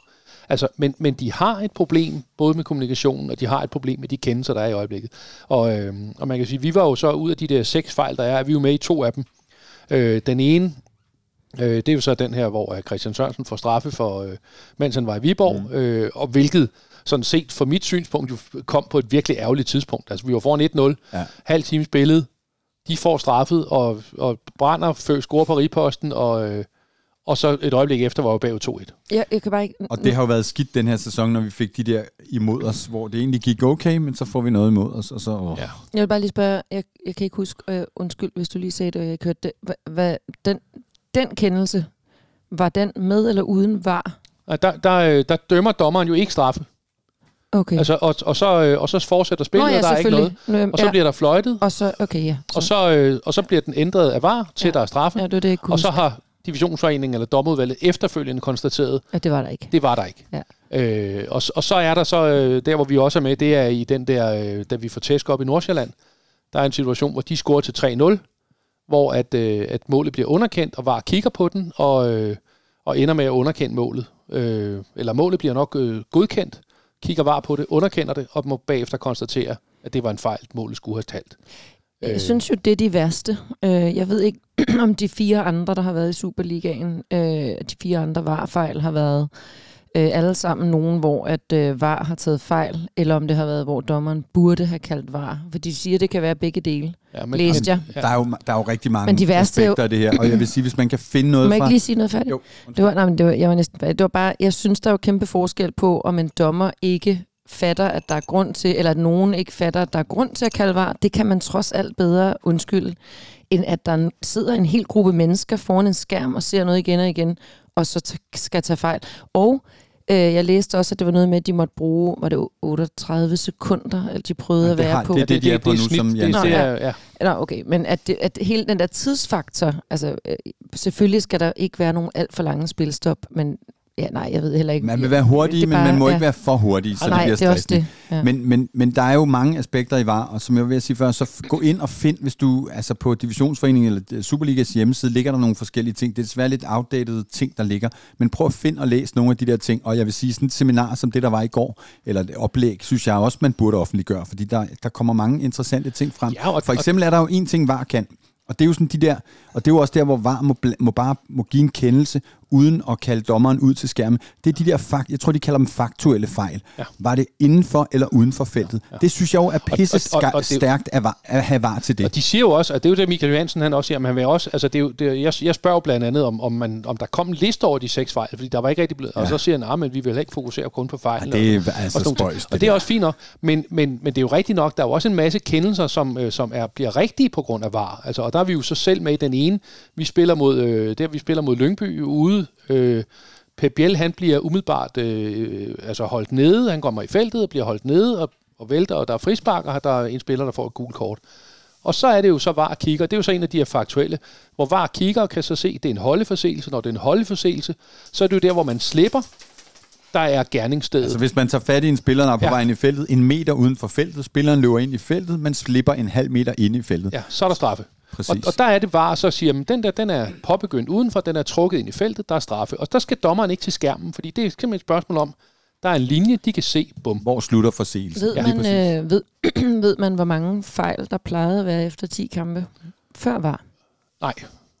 Altså, men, men de har et problem, både med kommunikationen, og de har et problem med de kendelser, der er i øjeblikket. Og, øh, og man kan sige, vi var jo så ud af de der seks fejl, der er, vi er jo med i to af dem. Øh, den ene, øh, det er jo så den her, hvor Christian Sørensen får straffe for, øh, mens han var i Viborg, mm. øh, og hvilket sådan set fra mit synspunkt jo kom på et virkelig ærgerligt tidspunkt. Altså, vi var foran et nul, ja. halv time spillet, de får straffet, og, og Brænder før scorer på riposten, og, øh, og så et øjeblik efter var jo bagud to et. Ja, jeg kan bare ikke... Og det har jo været skidt den her sæson, når vi fik de der imod os, hvor det egentlig gik okay, men så får vi noget imod os, og så... Åh. Ja. Jeg vil bare lige spørge, jeg, jeg kan ikke huske, øh, undskyld, hvis du lige sagde det, og jeg hørte det. Hva, hva, den, den kendelse, var den med eller uden var? Der, der, der dømmer dommeren jo ikke straffe. Okay. Altså, og, og, så, og så fortsætter spillet, Nå, ja, og der er ikke noget. Nå, og så ja. bliver der fløjtet. Og så, okay, ja. Så. Og, så, øh, og så bliver den ændret af V A R til, ja. der er straffe. Ja, det er det, jeg kunne og så huske. har divisionsforeningen eller dommerudvalget efterfølgende konstateret, at det var der ikke. Det var der ikke. Ja. Øh, og, og så er der så, øh, der hvor vi også er med, det er i den der, øh, da vi får tæsk op i Nordsjælland. Der er en situation, hvor de scorer til tre nul, hvor at, øh, at målet bliver underkendt, og V A R kigger på den, og, øh, og ender med at underkende målet. Øh, eller målet bliver nok øh, godkendt, kigger V A R på det, underkender det, og må bagefter konstatere, at det var en fejl, målet skulle have talt. Jeg synes jo, det er de værste. Jeg ved ikke, om de fire andre, der har været i Superligaen, de fire andre V A R-fejl har været alle sammen nogen, hvor at V A R har taget fejl, eller om det har været, hvor dommeren burde have kaldt V A R. For de siger, at det kan være begge dele. Ja, men, Læste jeg. Der er, jo, der er jo rigtig mange men de aspekter af det her, og jeg vil sige, hvis man kan finde noget fra... Må jeg ikke lige sige noget færdigt? Jo. Det var, nej, men det var, jeg var næsten færdig. Det var bare, jeg synes, der er jo kæmpe forskel på, om en dommer ikke fatter, at der er grund til, eller at nogen ikke fatter, at der er grund til at kalde V A R. Det kan man trods alt bedre undskylde, end at der sidder en hel gruppe mennesker foran en skærm og ser noget igen og igen, og så t- skal tage fejl. Og øh, jeg læste også, at det var noget med, at de måtte bruge, var det otteogtredive sekunder, eller de prøvede ja, at være har, på. Det er det, de er på nu, som Jan siger. siger. Ja. Nå, okay, men at, det, at hele den der tidsfaktor, altså øh, selvfølgelig skal der ikke være nogen alt for lange spilstop, men ja, nej, jeg ved heller ikke. Man vil være hurtig, men bare, man må ja. ikke være for hurtig, så nej, det bliver stressende. Ja. Men, men, men der er jo mange aspekter i V A R, og som jeg vil sige før, så gå ind og find, hvis du, altså på Divisionsforeningen eller Superligas hjemmeside, ligger der nogle forskellige ting. Det er desværre lidt outdated ting, der ligger, men prøv at finde og læse nogle af de der ting, og jeg vil sige, sådan et seminar som det, der var i går, eller et oplæg, synes jeg også, man burde offentliggøre, fordi der, der kommer mange interessante ting frem. Ja, og, For eksempel er der jo en ting, V A R kan, og det er jo sådan de der, og det er jo også der, hvor V A R må, må bare må give en kendelse, uden at kalde dommeren ud til skærmen. Det er de der fakt, jeg tror, de kalder dem faktuelle fejl. Ja. Var det inden for eller uden for feltet? Ja, ja. Det synes jeg jo er pisse og, og, og stærkt at, at have V A R til det. Og de siger jo også, at det er jo det, Michael Johansen han også siger, men han vil også, altså det er jo, det er, jeg, jeg spørger jo blandt andet, om, om, man, om der kom en liste over de seks fejl, fordi der var ikke rigtig blevet, ja. og så siger han, men vi vil ikke fokusere kun på fejl. Ja, det er og, altså og spøjst. Og det er også fint nok, men, men, men det er jo rigtigt nok, der er jo også en masse kendelser, som, øh, som er, bliver rigtige på grund af V A R. Altså, og der er vi jo så selv med i den ene, vi spiller mod, øh, der vi spiller mod Lyngby ude. Øh, Pep Biel, han bliver umiddelbart øh, altså holdt nede, han kommer i feltet og bliver holdt nede og, og vælter, og der er frispark, og der er en spiller, der får et gult kort. Og så er det jo så V A R kigger, det er jo så en af de her faktuelle, hvor V A R kigger og kan så se, at det er en holdeforseelse. Når det er en holdeforseelse, så er det jo der, hvor man slipper, der er gerningsstedet. Altså hvis man tager fat i en spiller, der er på ja. vej ind i feltet, en meter uden for feltet, spilleren løber ind i feltet, man slipper en halv meter ind i feltet. Ja, så er der straffe. Og, og der er det V A R, så siger man, den der, den er påbegyndt udenfor, den er trukket ind i feltet, der er straffe. Og der skal dommeren ikke til skærmen, fordi det er simpelthen et spørgsmål om, der er en linje, de kan se, bum. Hvor slutter forseelsen? Ved, ja. man, øh, ved, ved man, hvor mange fejl, der plejede at være efter ti kampe før V A R? Nej,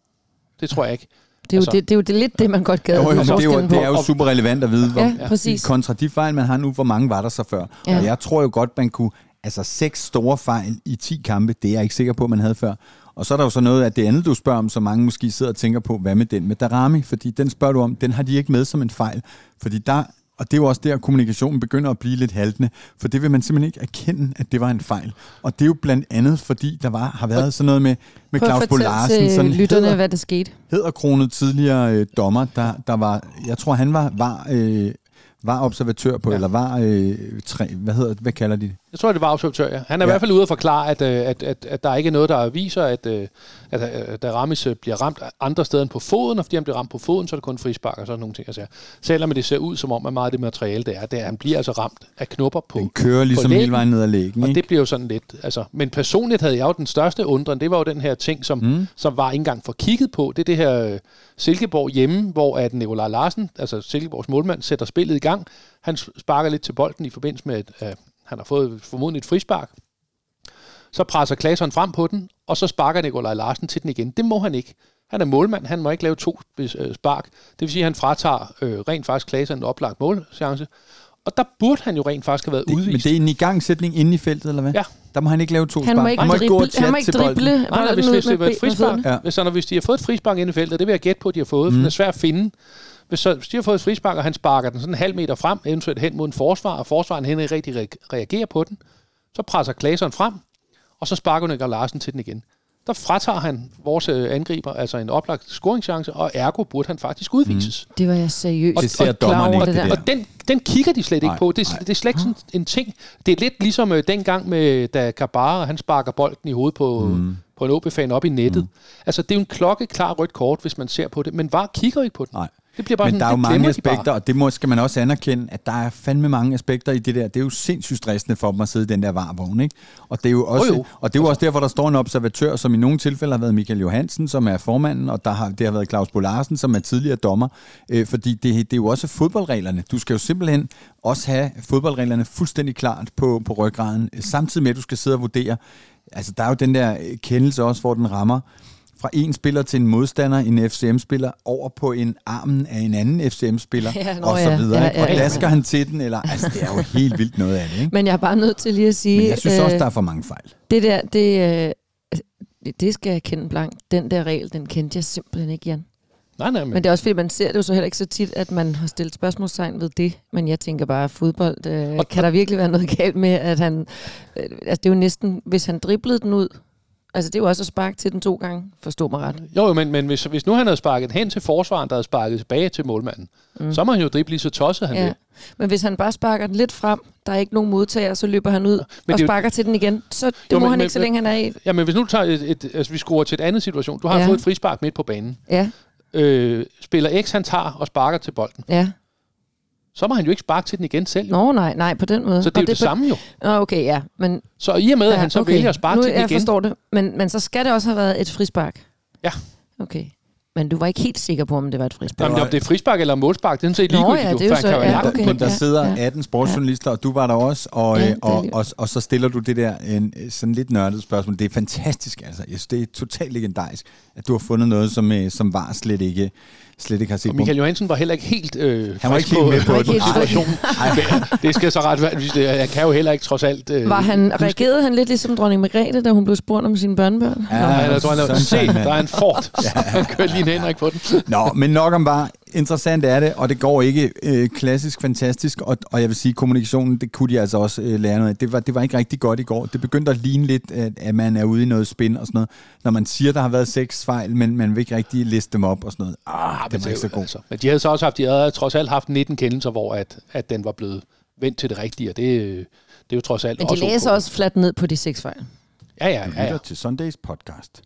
det tror jeg ikke. Det er, jo, altså, det, det er jo det lidt det, man godt gad. Jo, jo, det, er jo, det er jo super relevant at vide, hvor, ja, præcis. kontra de fejl, man har nu, hvor mange var der så før. Ja. Og jeg tror jo godt, man kunne, altså seks store fejl i ti kampe, det er jeg ikke sikker på, man havde før. Og så er der jo så noget af det andet, du spørger om, som mange måske sidder og tænker på, hvad med den med Darami? Fordi den spørger du om, den har de ikke med som en fejl. Fordi der, og det er jo også der, kommunikationen begynder at blive lidt haltende, for det vil man simpelthen ikke erkende, at det var en fejl. Og det er jo blandt andet, fordi der var, har været sådan noget med, med Claus Bo Larsen. Prøv at lytterne, hedder, hvad der skete. Hedderkronet tidligere øh, dommer, der, der var, jeg tror han var, var, øh, var observatør på, ja. eller var, øh, tre, hvad hedder hvad kalder de Jeg tror, det var observatør, ja. Han er ja. i hvert fald ude at forklare, at, at, at, at der ikke er noget, der viser, at, at, at Ramis bliver ramt andre steder end på foden, og fordi han bliver ramt på foden, så er det kun frispark og sådan nogle ting. Altså, selvom det ser ud som om, at meget af det materiale, det er, det er, at han bliver altså ramt af knopper på den kører ligesom hele vejen ned ad lægen, og det bliver jo sådan lidt... Altså, men personligt havde jeg jo den største undren, det var jo den her ting, som, mm. som var ikke engang for kigget på. Det er det her Silkeborg hjemme, hvor at Nikolaj Larsen, altså Silkeborgs målmand, sætter spillet i gang. Han sparker lidt til bolden i forbindelse med... Et, uh, han har fået formodentlig et frispark. Så presser Claesson frem på den, og så sparker Nikolaj Larsen til den igen. Det må han ikke. Han er målmand, han må ikke lave to spark. Det vil sige, at han fratager øh, rent faktisk Claesson en oplagt målchance. Og der burde han jo rent faktisk have været det, udvist. Men det er en igangsætning inde i feltet, eller hvad? Ja. Der må han ikke lave to han spark. Må ikke han må ikke gå og han må ikke drible. Nej, nej, hvis, hvis det var et frispark. Ja. Hvis, han, hvis de har fået et frispark inde i feltet, det vil jeg gætte på, at de har fået, mm. for det er svært at finde. Hvis, så, hvis de har fået et frispark, og han sparker den sådan en halv meter frem, eventuelt hen mod en forsvar, og forsvaren hen ikke rigtig reagerer på den, så presser Claesson frem, og så sparker Nikolaj Larsen til den igen. Der fratager han vores angriber, altså en oplagt scoringschance, og ergo burde han faktisk udvises. Mm. Det var jeg seriøst. Og, det ser dommerne ikke, det der. Og den, den kigger de slet ikke nej, på. Det, det er slet ikke sådan en ting. Det er lidt ligesom øh, dengang, med, da Kabara, han sparker bolden i hovedet på, mm. på en O B-fan op i nettet. Mm. Altså, det er jo en klokkeklar rødt kort, hvis man ser på det, men V A R kigger ikke på den. Nej. Det bliver bare men sådan, der er jo mange aspekter, og det må, skal man også anerkende, at der er fandme mange aspekter i det der. Det er jo sindssygt stressende for dem at sidde i den der varvogn, ikke? Og det er jo også, oh, jo. Og det er jo også derfor, der står en observatør, som i nogle tilfælde har været Michael Johansen, som er formanden, og der har, det har været Claus Bo Larsen, som er tidligere dommer. Øh, fordi det, det er jo også fodboldreglerne. Du skal jo simpelthen også have fodboldreglerne fuldstændig klart på, på ryggraden, samtidig med, at du skal sidde og vurdere. Altså, der er jo den der kendelse også, hvor den rammer fra en spiller til en modstander, en F C M-spiller, over på en armen af en anden F C M-spiller, ja, og så videre. Ja, ja, ja, og dasker ja. han til den, eller... Altså, det er jo helt vildt noget af det, ikke? Men jeg er bare nødt til lige at sige... Men jeg synes også, øh, der er for mange fejl. Det der, det, øh, det skal jeg kende blank. Den der regel, den kendte jeg simpelthen ikke, Jan. Nej, nej, men... men det er også fordi, man ser det jo så heller ikke så tit, at man har stillet spørgsmålstegn ved det. Men jeg tænker bare, fodbold, øh, og, kan der virkelig være noget galt med, at han... Øh, altså, det er jo næsten... Hvis han driblede den ud... Altså, det er jo også at sparke til den to gange, forstå mig ret. Jo, jo men, men hvis, hvis nu han havde sparket hen til forsvaren, der havde sparket tilbage til målmanden, mm. så må han jo drible lige så tosset, han ja. vil. Men hvis han bare sparker den lidt frem, der er ikke nogen modtager, så løber han ud men og sparker jo... til den igen. Så det jo, må men, han men, ikke, så længe han er i. Ja, men hvis nu tager et, et, altså, vi skruer til et andet situation. Du har ja. fået et frispark midt på banen. Ja. Øh, spiller X, han tager og sparker til bolden. Ja. Så må han jo ikke sparke til den igen selv. Jo. Nå, nej, nej, på den måde. Så det er og jo det, det samme jo. Nå, okay, ja. Men, så i og med, at ja, han så okay. vælger at sparke nu, til den igen. Jeg forstår det. Men, men så skal det også have været et frispark. Ja. Okay. Men du var ikke helt sikker på, om det var et frispark? Jamen, om det er frispark eller målspark, det er sådan ligegyldigt. Ja, det er jo så, ja, okay. Men der sidder ja. atten sportsjournalister, og du var der også, og, ja, og, og, og, og så stiller du det der en, sådan lidt nørdet spørgsmål. Det er fantastisk, altså. Jeg synes, det er totalt legendarisk, at du har fundet noget, som, som V A R slet ikke, slet ikke har set. Og Michael Johansen var heller ikke helt øh, han var ikke helt med på, på den situation. Det skal så ret være. Jeg kan jo heller ikke trods alt... Øh, var han, reagerede han lidt ligesom dronning Margrethe, da hun blev spurgt om sine børnebørn? Ja, ja, jeg tror, han har se, der er en Ford. Han kørte lige en Henrik på den. Nå, men nok om bare... Interessant er det, og det går ikke øh, klassisk fantastisk, og, og jeg vil sige, kommunikationen, det kunne de altså også øh, lære noget af. Det var, det var ikke rigtig godt i går. Det begyndte at ligne lidt, at, at man er ude i noget spin og sådan noget. Når man siger, der har været seks fejl, men man vil ikke rigtig liste dem op og sådan noget. Ah, det var ikke så godt. Altså. Men de havde så også haft, de havde trods alt haft nitten kendelser, hvor at, at den var blevet vendt til det rigtige, og det, det er jo trods alt men også... Men de læser også fladt ned på de seks fejl. Ja, ja, ja. ja. til Sundays podcast.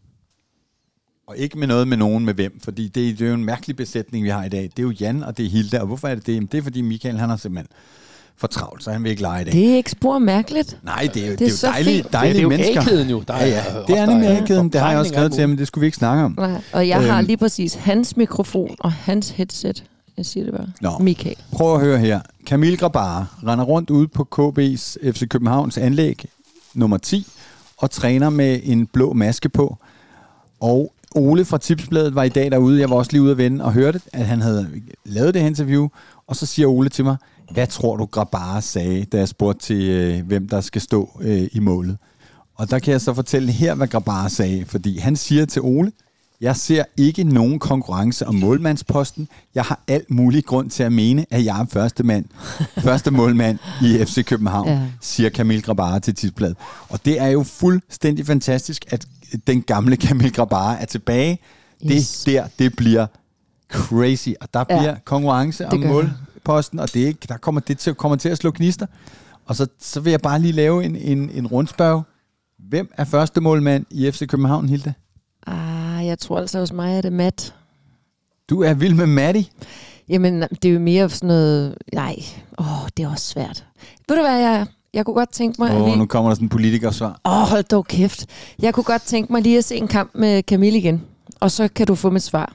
Og ikke med noget med nogen med hvem, fordi det er, det er jo en mærkelig besætning, vi har i dag. Det er jo Jan, og det er Hilda, og hvorfor er det det? Det er, fordi Michael, han har simpelthen for travlt, så han vil ikke lege i dag. Det er ikke spor mærkeligt. Nej, det er jo, det er det er jo dejlige, dejlige det er mennesker. Det er jo jo. Der er, ja, ja, det er nemlig A-kæden. Det har jeg også skrevet til ham, men det skulle vi ikke snakke om. Nej, og jeg øhm. har lige præcis hans mikrofon og hans headset. Jeg siger det bare. Nå. Michael. Prøv at høre her. Camille Grabara render rundt ude på K B's F C Københavns anlæg nummer ti og træner med en blå maske på. Og Ole fra Tipsbladet var i dag derude. Jeg var også lige ude at vende og hørte, at han havde lavet det her interview. Og så siger Ole til mig, hvad tror du Grabara sagde, da jeg spurgte til, øh, hvem der skal stå øh, i målet? Og der kan jeg så fortælle her, hvad Grabara sagde. Fordi han siger til Ole, jeg ser ikke nogen konkurrence om målmandsposten. Jeg har alt mulig grund til at mene, at jeg er første mand, første målmand i F C København, ja. siger Camille Grabara til Tipsbladet. Og det er jo fuldstændig fantastisk, at den gamle Camille Grabara er tilbage. Yes. Det der, det bliver crazy. Og der bliver ja, konkurrence om målposten, og det, der kommer det til, kommer til at slå gnister. Og så, så vil jeg bare lige lave en, en, en rundspørg. Hvem er første målmand i F C København, Hilda? Ah, jeg tror altså hos mig er det Matt. Du er vild med Matti? Jamen, det er jo mere sådan noget... Nej, åh, det er også svært. Ved du hvad, jeg, jeg kunne godt tænke mig... Åh, oh, lige... nu kommer der sådan en politikersvar. Åh, oh, hold dog kæft. Jeg kunne godt tænke mig lige at se en kamp med Camille igen. Og så kan du få mit svar.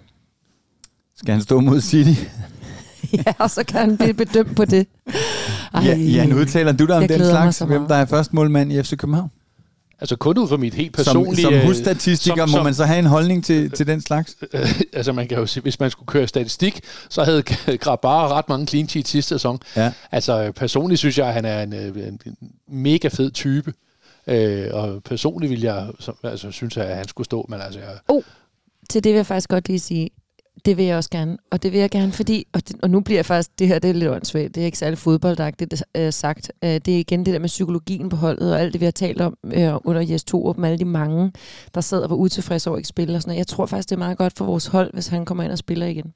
Skal han stå mod City? Ja, og så kan han blive bedømt på det. Ej, ja, Jan, udtaler du dig om den slags, hvem der er første målmand i F C København? Altså kun ud fra mit helt personlige... Som, som husstatistiker må man så have en holdning til, til den slags? Øh, altså man kan jo sige, hvis man skulle køre statistik, så havde Grabar ret mange clean sheets sidste sæson. Ja. Altså personligt synes jeg, at han er en, en, en mega fed type. Øh, og personligt vil jeg altså, synes, at han skulle stå. Men altså, jeg... Oh, til det vil jeg faktisk godt lige sige, det vil jeg også gerne. Og det vil jeg gerne, fordi... Og, det, og nu bliver jeg faktisk... Det her det er lidt åndssvagt. Det er ikke særlig fodboldagtigt øh, sagt. Øh, det er igen det der med psykologien på holdet, og alt det, vi har talt om øh, under Jes Torup, med alle de mange, der sidder og var utilfredse over ikke spille og sådan noget. Jeg tror faktisk, det er meget godt for vores hold, hvis han kommer ind og spiller igen.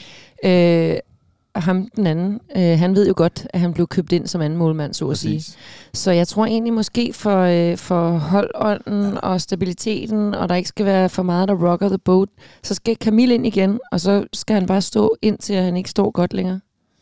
Øh, og ham, den anden, øh, han ved jo godt, at han blev købt ind som anden målmand, så at Præcis. sige. Så jeg tror egentlig måske for, øh, for holdånden ja. og stabiliteten, og der ikke skal være for meget, der rocker the boat, så skal Camille ind igen, og så skal han bare stå, indtil han ikke står godt længere.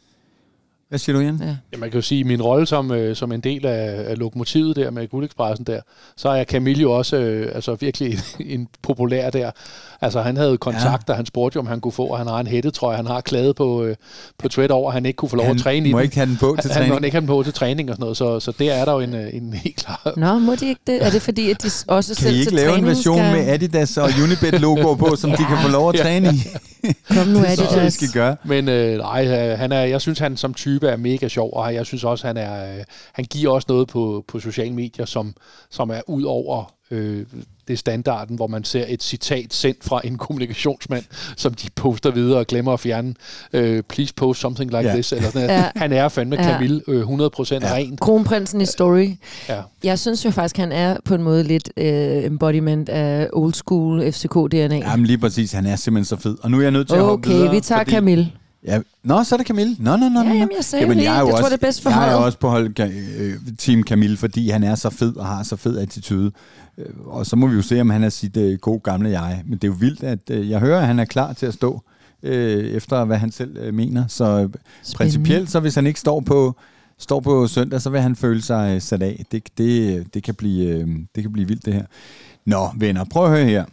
Hvad siger du, Jan? Ja. Ja, man kan jo sige, at min rolle som, øh, som en del af, af lokomotivet der med Guldekspressen der, så er Camille jo også øh, altså virkelig en, en populær der. Altså han havde kontakter, ja. han spurgte jo, om han kunne få, og han har en hættetrøje, han har klaget på, øh, på Twitter over, at han ikke kunne få lov han at træne i må den. ikke have den på til han, træning. Han må ikke have den på til træning og sådan noget, så, så der er der jo en, en helt klar... Nå, må de ikke det? Er det fordi, at de også kan selv I ikke til lave en version skal... med Adidas og Unibet-logoer på, som ja. de kan få lov at træne i? Kom nu, Adidas. Det skal gøre. Men øh, nej, han er, jeg synes, han som type er mega sjov, og jeg synes også, han er, øh, han giver også noget på, på sociale medier, som, som er ud over øh, det standarden, hvor man ser et citat sendt fra en kommunikationsmand, som de poster videre og glemmer at fjerne. Øh, Please post something like yeah. this. Eller sådan ja. Han er fandme Camille øh, hundrede procent ja. ren. Kronprinsen i story. Ja. Jeg synes jo faktisk, han er på en måde lidt øh, embodiment af old school F C K D N A. Jamen lige præcis, han er simpelthen så fed. Og nu er jeg nødt til okay, at hoppe videre. Okay, vi tager fordi... Camille. Ja, nå, så er det Camille. Nå, nå, nå. Ja, jamen, jeg sagde jamen, jeg, jeg, jeg også, tror, det er bedst for jeg holdet. Jeg er også på hold, øh, team Camille, fordi han er så fed og har så fed attitude. Øh, og så må vi jo se, om han er sit øh, gode gamle jeg. Men det er jo vildt, at øh, jeg hører, at han er klar til at stå øh, efter, hvad han selv øh, mener. Så øh, principielt, så hvis han ikke står på, står på søndag, så vil han føle sig øh, sat af. Det, det, det, kan blive, øh, det kan blive vildt, det her. Nå, venner, prøv at høre her.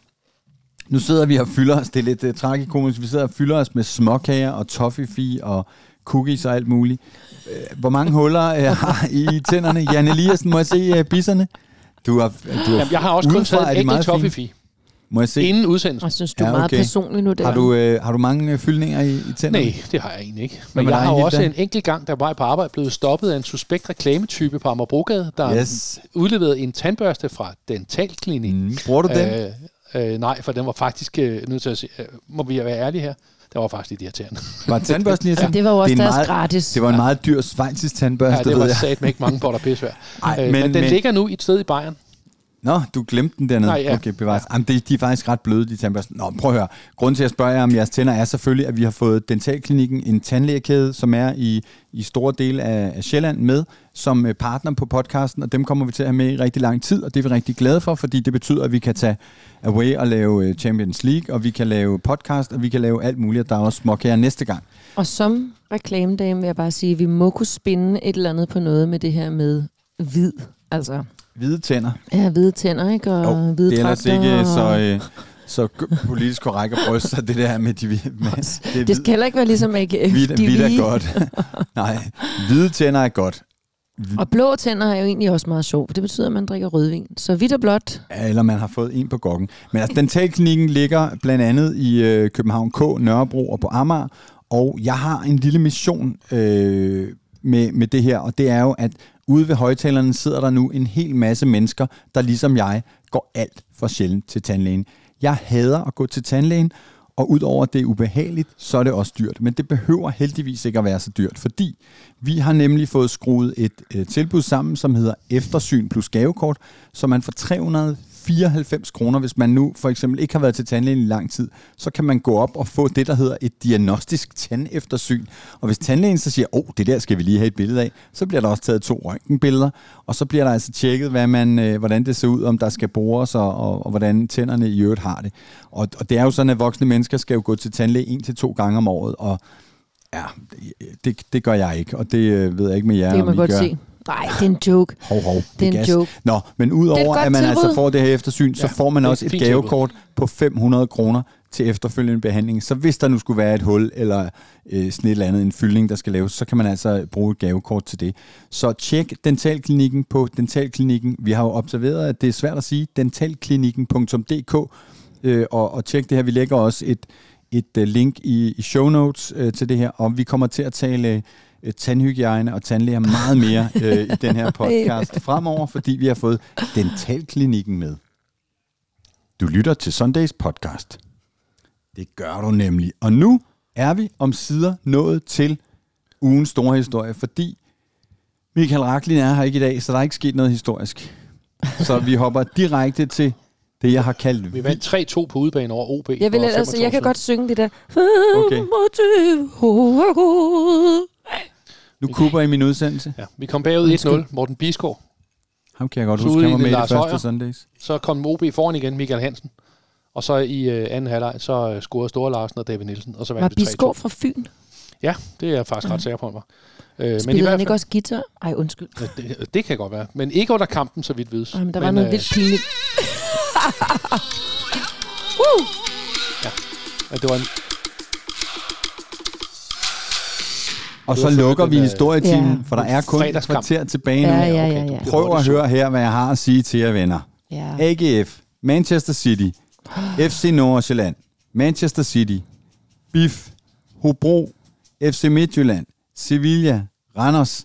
Nu sidder vi og fylder os, det er lidt uh, tragikomisk, vi sidder og fylder os med småkager og toffifee og cookies og alt muligt. Uh, hvor mange huller uh, har I tænderne? Jan Eliassen, må jeg se uh, bisserne? Du har, du har Jamen, jeg har også kun taget en enkelt toffifee. Må jeg se? Inden udsendelsen. Jeg synes, du er ja, okay. meget personlig nu. Der. Har du, øh, har du mange fyldninger i, i tænderne? Nej, det har jeg egentlig ikke. Men jeg har også en enkelt gang, der var på arbejde, blevet stoppet af en suspekt reklametype på Amagerbrogade, der yes. udleverede en tandbørste fra dentalklinikken. Mm, bruger du den? Øh, Øh, nej, for den var faktisk, øh, nødt til at sige, øh, må vi være ærlige her, det var faktisk lidt irriterende. Var tandbørsten irriterende? Ja, det var jo også deres meget, gratis. Det var en meget dyr schweizisk tandbørste, ja, det var satme ikke mange potter pis værd. øh, men, men den men, ligger nu et sted i Bayern. Nå, du glemte den dernede. Nej, ja. Okay, bevares. Ja. Jamen, de, de er faktisk ret bløde, de tandbørster. Nå, prøv at høre. Grunden til at spørge jer om jeres tænder er selvfølgelig, at vi har fået Dentalklinikken, en tandlægekæde, som er i, i store dele af, af Sjælland med, som partner på podcasten, og dem kommer vi til at have med i rigtig lang tid, og det er vi rigtig glade for, fordi det betyder, at vi kan tage away og lave Champions League, og vi kan lave podcast, og vi kan lave alt muligt, og der er også småkager næste gang. Og som reklamedame vil jeg bare sige, at vi må kunne spinde et eller andet på noget med det her med hvid, altså... Hvide tænder. Ja, hvide tænder, ikke? Og jo, hvide det er ellers ikke og... så, øh, så politisk korrekt at bryste sig, det der med de med, det, det skal heller ikke være ligesom A G F. Hvid, hvid er godt. Nej, hvide tænder er godt. Og blå tænder er jo egentlig også meget sjovt. Det betyder, at man drikker rødvin. Så hvidt og blåt. Ja, eller man har fået en på gokken. Men altså, Dentalklinikken ligger blandt andet i øh, København K, Nørrebro og på Amager. Og jeg har en lille mission øh, med, med det her, og det er jo, at ude ved højtalerne sidder der nu en hel masse mennesker, der ligesom jeg går alt for sjældent til tandlægen. Jeg hader at gå til tandlægen, og udover at det er ubehageligt, så er det også dyrt. Men det behøver heldigvis ikke at være så dyrt, fordi vi har nemlig fået skruet et øh, tilbud sammen, som hedder Eftersyn plus gavekort, så man for tre hundrede og fireoghalvfems kroner, hvis man nu for eksempel ikke har været til tandlægen i lang tid, så kan man gå op og få det, der hedder et diagnostisk tandeftersyn. Og hvis tandlægen så siger, åh, oh, det der skal vi lige have et billede af, så bliver der også taget to røntgenbilleder, og så bliver der altså tjekket, hvad man, øh, hvordan det ser ud, om der skal bores, og, og, og hvordan tænderne i øvrigt har det. Og, og det er jo sådan, at voksne mennesker skal jo gå til tandlæge en til to gange om året, og ja, det, det gør jeg ikke, og det øh, ved jeg ikke med jer, det kan man om I godt gør. Se. Nej, det er en joke. Hov, hov, det er en gas. joke. Nå, men udover at man tilbud. altså får det her eftersyn, så ja, får man også et gavekort tilbud. På fem hundrede kroner til efterfølgende behandling. Så hvis der nu skulle være et hul eller øh, sådan et eller andet, en fyldning, der skal laves, så kan man altså bruge et gavekort til det. Så tjek Dentalklinikken på Dentalklinikken. Vi har jo observeret, at det er svært at sige, dentalklinikken punktum d k, øh, og, og tjek det her. Vi lægger også et, et uh, link i, i show notes øh, til det her, og vi kommer til at tale tandhygiejne og tandlæger meget mere øh, i den her podcast fremover, fordi vi har fået Dentalklinikken med. Du lytter til Sundays podcast. Det gør du nemlig. Og nu er vi omsider nået til ugens store historie, fordi Michael Rachlin er her ikke i dag, så der er ikke sket noget historisk. Så vi hopper direkte til det, jeg har kaldt... Vi vandt tre to på udebane over O B. Jeg, vil, altså, jeg kan godt synge det der. Okay. Nu kupper I min udsendelse. Ja, vi kom bagud et nul. Morten Bisgaard. Ham kan jeg godt huske. Han var med i det første Højer. Sundays. Så kom O B foran igen, Michael Hansen. Og så i øh, anden halvleg, så øh, scorede Store Larsen og David Nielsen. Og så vandt var vi tre to. Bisgaard fra Fyn? Ja, det er jeg faktisk ja. ret sikker på mig. Øh, Spillede han ikke også guitar? Ej, undskyld. Det, det kan godt være. Men ikke under kampen, så vidt vides. Jamen, der men, var noget øh, vildt pinligt. uh! Ja, det var en... Og så lukker vi historietimen, ja. For der er kun et kvarter tilbage nu. Ja, ja, ja, ja. Prøv at høre her, hvad jeg har at sige til jer venner. Ja. A G F, Manchester City, F C Nordsjælland, Manchester City, B I F, Hobro, F C Midtjylland, Sevilla, Randers.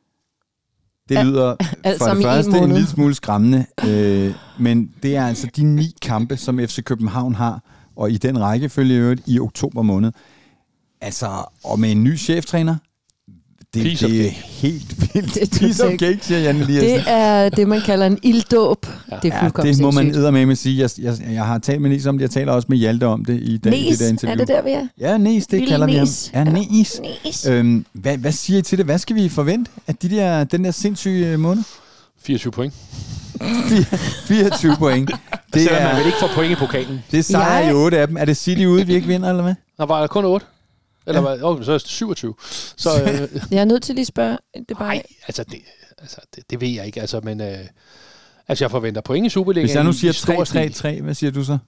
Det Al- lyder for det første en lille smule skræmmende, øh, men det er altså de ni kampe, som F C København har, og i den rækkefølge øvrigt i oktober måned. Altså, og med en ny cheftræner, det, det er helt vildt. Det er piece of cake, siger Jan Eliassen. Det er det, man kalder en ilddåb. Ja. Det er fuldkommen ja, det må man eddermame sige. Jeg, jeg, jeg har talt med Nis om det. Jeg taler også med Hjalte om det i dag, Nes, det der interview. Er det der, vi er? Ja, Nes, det Lille kalder Nes. vi ham. Ja, Nes. Nes. Øhm, hvad, hvad siger I til det? Hvad skal vi forvente af de der, den der sindssyge måned? fireogtyve point. fireogtyve point. Det er, man vil ikke få point i pokalen. Det er sejr i otte af dem. Er det City ude, vi ikke vinder, eller hvad? Der var kun otte. Eller ja. oh, så er det syvogtyve. Så, øh, jeg er nødt til lige at spørge. Det bare... Nej, altså, det, altså det, det ved jeg ikke. Altså, men øh, altså, jeg forventer point i Superligaen. Hvis jeg nu siger tre tre tre, hvad siger du så?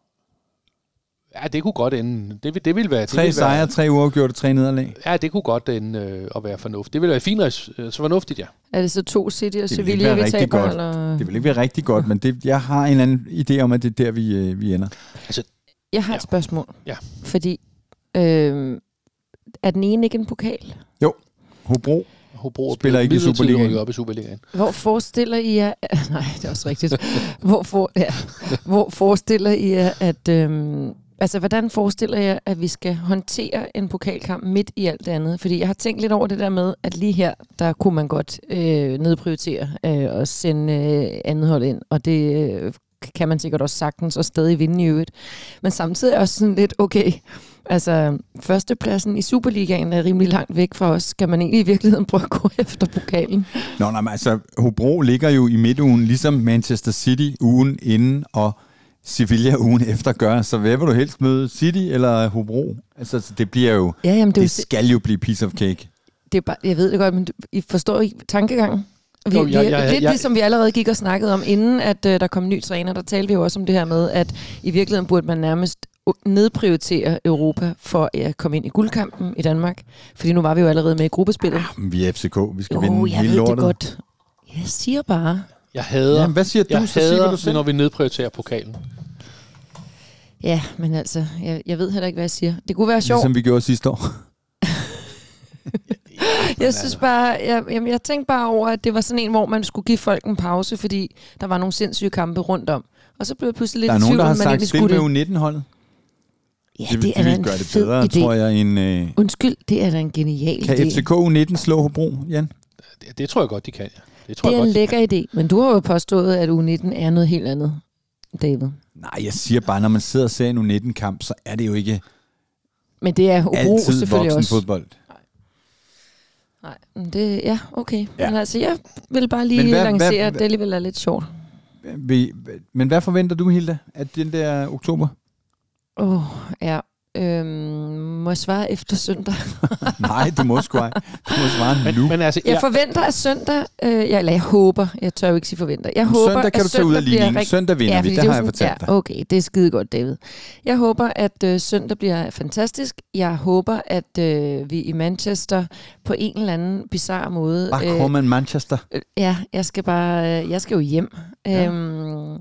Ja, det kunne godt ende. Det, det ville være... Tre sejre, tre uafgjorte, tre nederlag. Ja, det kunne godt ende øh, at være fornuftigt. Det ville være fint, så fornuftigt, ja. Er det så to City og Sevilla, vi taber? Godt. Eller? Det vil ikke være rigtig godt, men det, jeg har en eller anden idé om, at det er der, vi, øh, vi ender. Altså, jeg har ja. et spørgsmål. Ja. Fordi... Øh, er den ene ikke en pokal? Jo. Hobro. Hobro spiller ikke i Superligaen. Op i Superligaen. Hvor forestiller I jer... Nej, det er også rigtigt. Hvor, for, ja. Hvor forestiller I jer, at... Øhm, altså, hvordan forestiller jeg, at vi skal håndtere en pokalkamp midt i alt det andet? Fordi jeg har tænkt lidt over det der med, at lige her, der kunne man godt øh, nedprioritere øh, og sende øh, andet hold ind. Og det... Øh, kan man sikkert også sagtens og stadig vinde i øvrigt. Men samtidig er også sådan lidt, okay, altså førstepladsen i Superligaen er rimelig langt væk fra os. Skal man egentlig i virkeligheden prøve at gå efter pokalen? Nå, nej, men altså Hobro ligger jo i midtugen, ligesom Manchester City ugen inden, og Sevilla ugen efter gør. Så hvad vil du helst møde, City eller Hobro? Altså det bliver jo, ja, jamen, det, det skal jo blive piece of cake. Det er bare, jeg ved det godt, men I forstår ikke tankegangen? Vi, jo, jeg, jeg, jeg, lidt ligesom vi allerede gik og snakkede om, inden at uh, der kom en ny træner, der talte vi jo også om det her med, at i virkeligheden burde man nærmest nedprioritere Europa for at komme ind i guldkampen i Danmark. Fordi nu var vi jo allerede med i gruppespillet. Ah, vi er F C K, vi skal jo, vinde hele lortet. Det godt. Jeg siger bare. Jeg hader, Jamen, hvad siger du? jeg så hader siger, du selv? når vi nedprioriterer pokalen. Ja, men altså, jeg, jeg ved heller ikke, hvad jeg siger. Det kunne være sjovt. Ligesom vi gjorde sidste år. Jeg synes bare, jeg, jamen, jeg tænkte bare over, at det var sådan en, hvor man skulle give folk en pause, fordi der var nogle sindssyge kampe rundt om. Og så blev jeg pludselig lidt i tvivl, der er nogen, der har man sagt, spil med U nitten-holdet. Ja, det, det er da en gøre det fed bedre, idé. tror jeg. En, øh... Undskyld, det er da en genial kan idé. Kan F C K U nitten slå Hobro, Jan? Det, det tror jeg godt, de kan. Ja. Det, tror det er jeg en godt, lækker idé, men du har jo påstået, at U nitten er noget helt andet. David. Nej, jeg siger bare, når man sidder og ser en U nitten-kamp, så er det jo ikke Men det er Hobro selvfølgelig også. fodbold. Nej, det ja, okay. Ja. Men altså, jeg vil bare lige hvad, lancere, hvad, at det alligevel er lidt sjovt. Men hvad forventer du, Hilda, at den der oktober? Åh, oh, ja. Øhm, må jeg svare efter søndag? Nej, du må sgu ej. Du må svare nu. Men, men altså, jeg ja. forventer, at søndag... Øh, jeg, eller jeg håber, jeg tør jo ikke sige forventer. Jeg håber, søndag kan at du tage ud af ligningen. Rigt... Søndag vinder ja, vi, det, det har jeg fortalt dig. Ja, okay, det er skide godt, David. Jeg håber, at øh, søndag bliver fantastisk. Jeg håber, at øh, vi i Manchester på en eller anden bizarre måde... Bare øh, kommer Manchester. Øh, ja, jeg skal bare... Øh, jeg skal jo hjem. Ja. Øhm,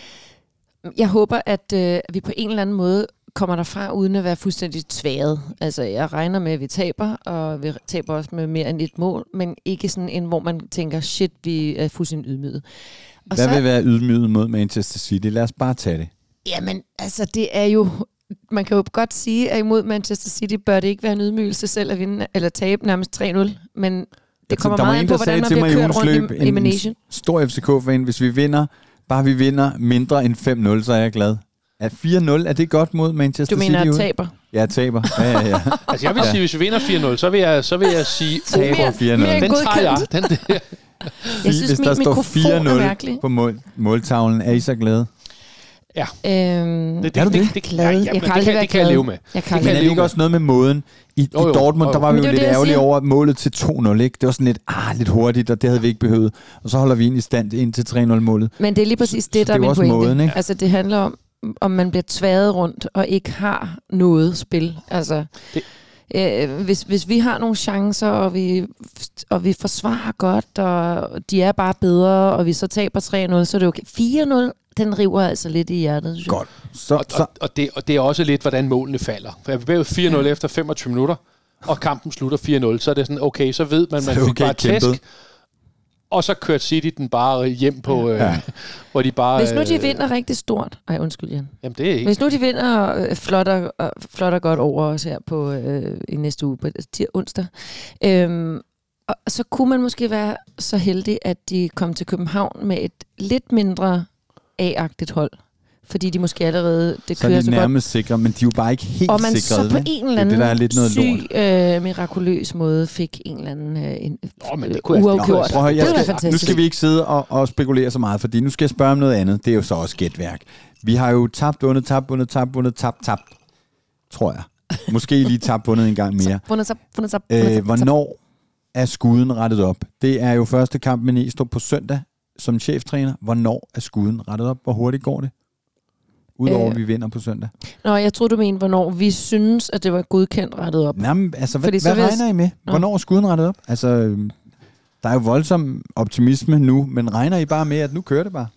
jeg håber, at øh, vi på en eller anden måde kommer derfra uden at være fuldstændig tværet. Altså, jeg regner med, at vi taber, og vi taber også med mere end et mål, men ikke sådan en, hvor man tænker, shit, vi er fuldstændig ydmyget. Og Hvad så, vil være ydmyget mod Manchester City? Lad os bare tage det. Jamen, altså, det er jo... Man kan jo godt sige, at imod Manchester City bør det ikke være en ydmygelse selv at vinde, eller tabe nærmest tre nul, men det kommer altså, meget ind på, hvordan man bliver kørt rundt i elimination. En stor F C K-fan, hvis vi vinder, bare vi vinder mindre end fem nul, så er jeg glad. Er fire nul, er det godt mod Manchester City? Du mener, at taber? Ja, taber. Ja, ja, ja. Altså, jeg vil sige, hvis vi vinder fire nul, så vil jeg, så vil jeg sige, taber fire nul. Den tager jeg. Den der. Jeg synes, hvis min der står fire nul på mål, måltavlen, er I så glade? Ja. Øhm, det, det, er du det? det? det, glad. ja, jeg jamen, kan det, kan, det kan jeg leve med. Jeg kan Men er det ikke også noget med måden? I, jo, jo, i Dortmund, jo, jo. der var vi jo det lidt ærgerlige over målet til to nul, ikke? Det var sådan lidt, ah, lidt hurtigt, og det havde vi ikke behøvet. Og så holder vi ind i stand ind til tre nul-målet. Men det er lige præcis så, det, der så er min pointe. måden, ikke? Altså, det handler om, om man bliver tværet rundt og ikke har noget spil. Altså, det. øh, hvis, hvis vi har nogle chancer, og vi, og vi forsvarer godt, og de er bare bedre, og vi så taber tre nul, så er det okay. fire nul, den river altså lidt i hjertet. Synes godt. Så, og, så. Og, og, det, og det er også lidt, hvordan målene falder. For jeg er bagud fire nul ja. efter femogtyve minutter, og kampen slutter fire nul, så er det sådan, okay, så ved man, man fik okay, bare tæsk. Og så kørte City den bare hjem på, ja. øh, hvor de bare... Hvis nu de vinder rigtig stort... Ej, undskyld, Jan. Jamen, det er ikke... Hvis nu de vinder øh, flotter, øh, flotter godt over os her på, øh, i næste uge, på tir, onsdag, øh, og så kunne man måske være så heldig, at de kom til København med et lidt mindre A-agtigt hold. Fordi de måske allerede... Det så kører er de så nærmest godt. sikre, men de er jo bare ikke helt og man sikrede. så på en eller anden det, der er lidt noget syg, øh, mirakuløs måde fik en eller anden øh, en, oh, men det øh, uafgjort. Prøv, jeg det skal, var fantastisk. Nu skal vi ikke sidde og, og spekulere så meget, fordi nu skal jeg spørge om noget andet. Det er jo så også gætværk. Vi har jo tabt, vundet, tabt, vundet, tabt, vundet, tabt, tabt. Tror jeg. Måske lige tabt, vundet en gang mere. Vundet, tabt, vundet, tabt, øh, hvornår er skuden rettet op? Det er jo første kamp med Næstrup på søndag som cheftræner. Hvornår er skuden rettet op? Hvor hurtigt går det? Udover øh. at vi vinder på søndag. Nå, jeg tror du mener, hvornår vi synes, at det var godkendt rettet op. Jamen, altså, hvad, hvad regner I med? Hvornår er skuden rettet op? Altså, der er jo voldsom optimisme nu, men regner I bare med, at nu kører det bare?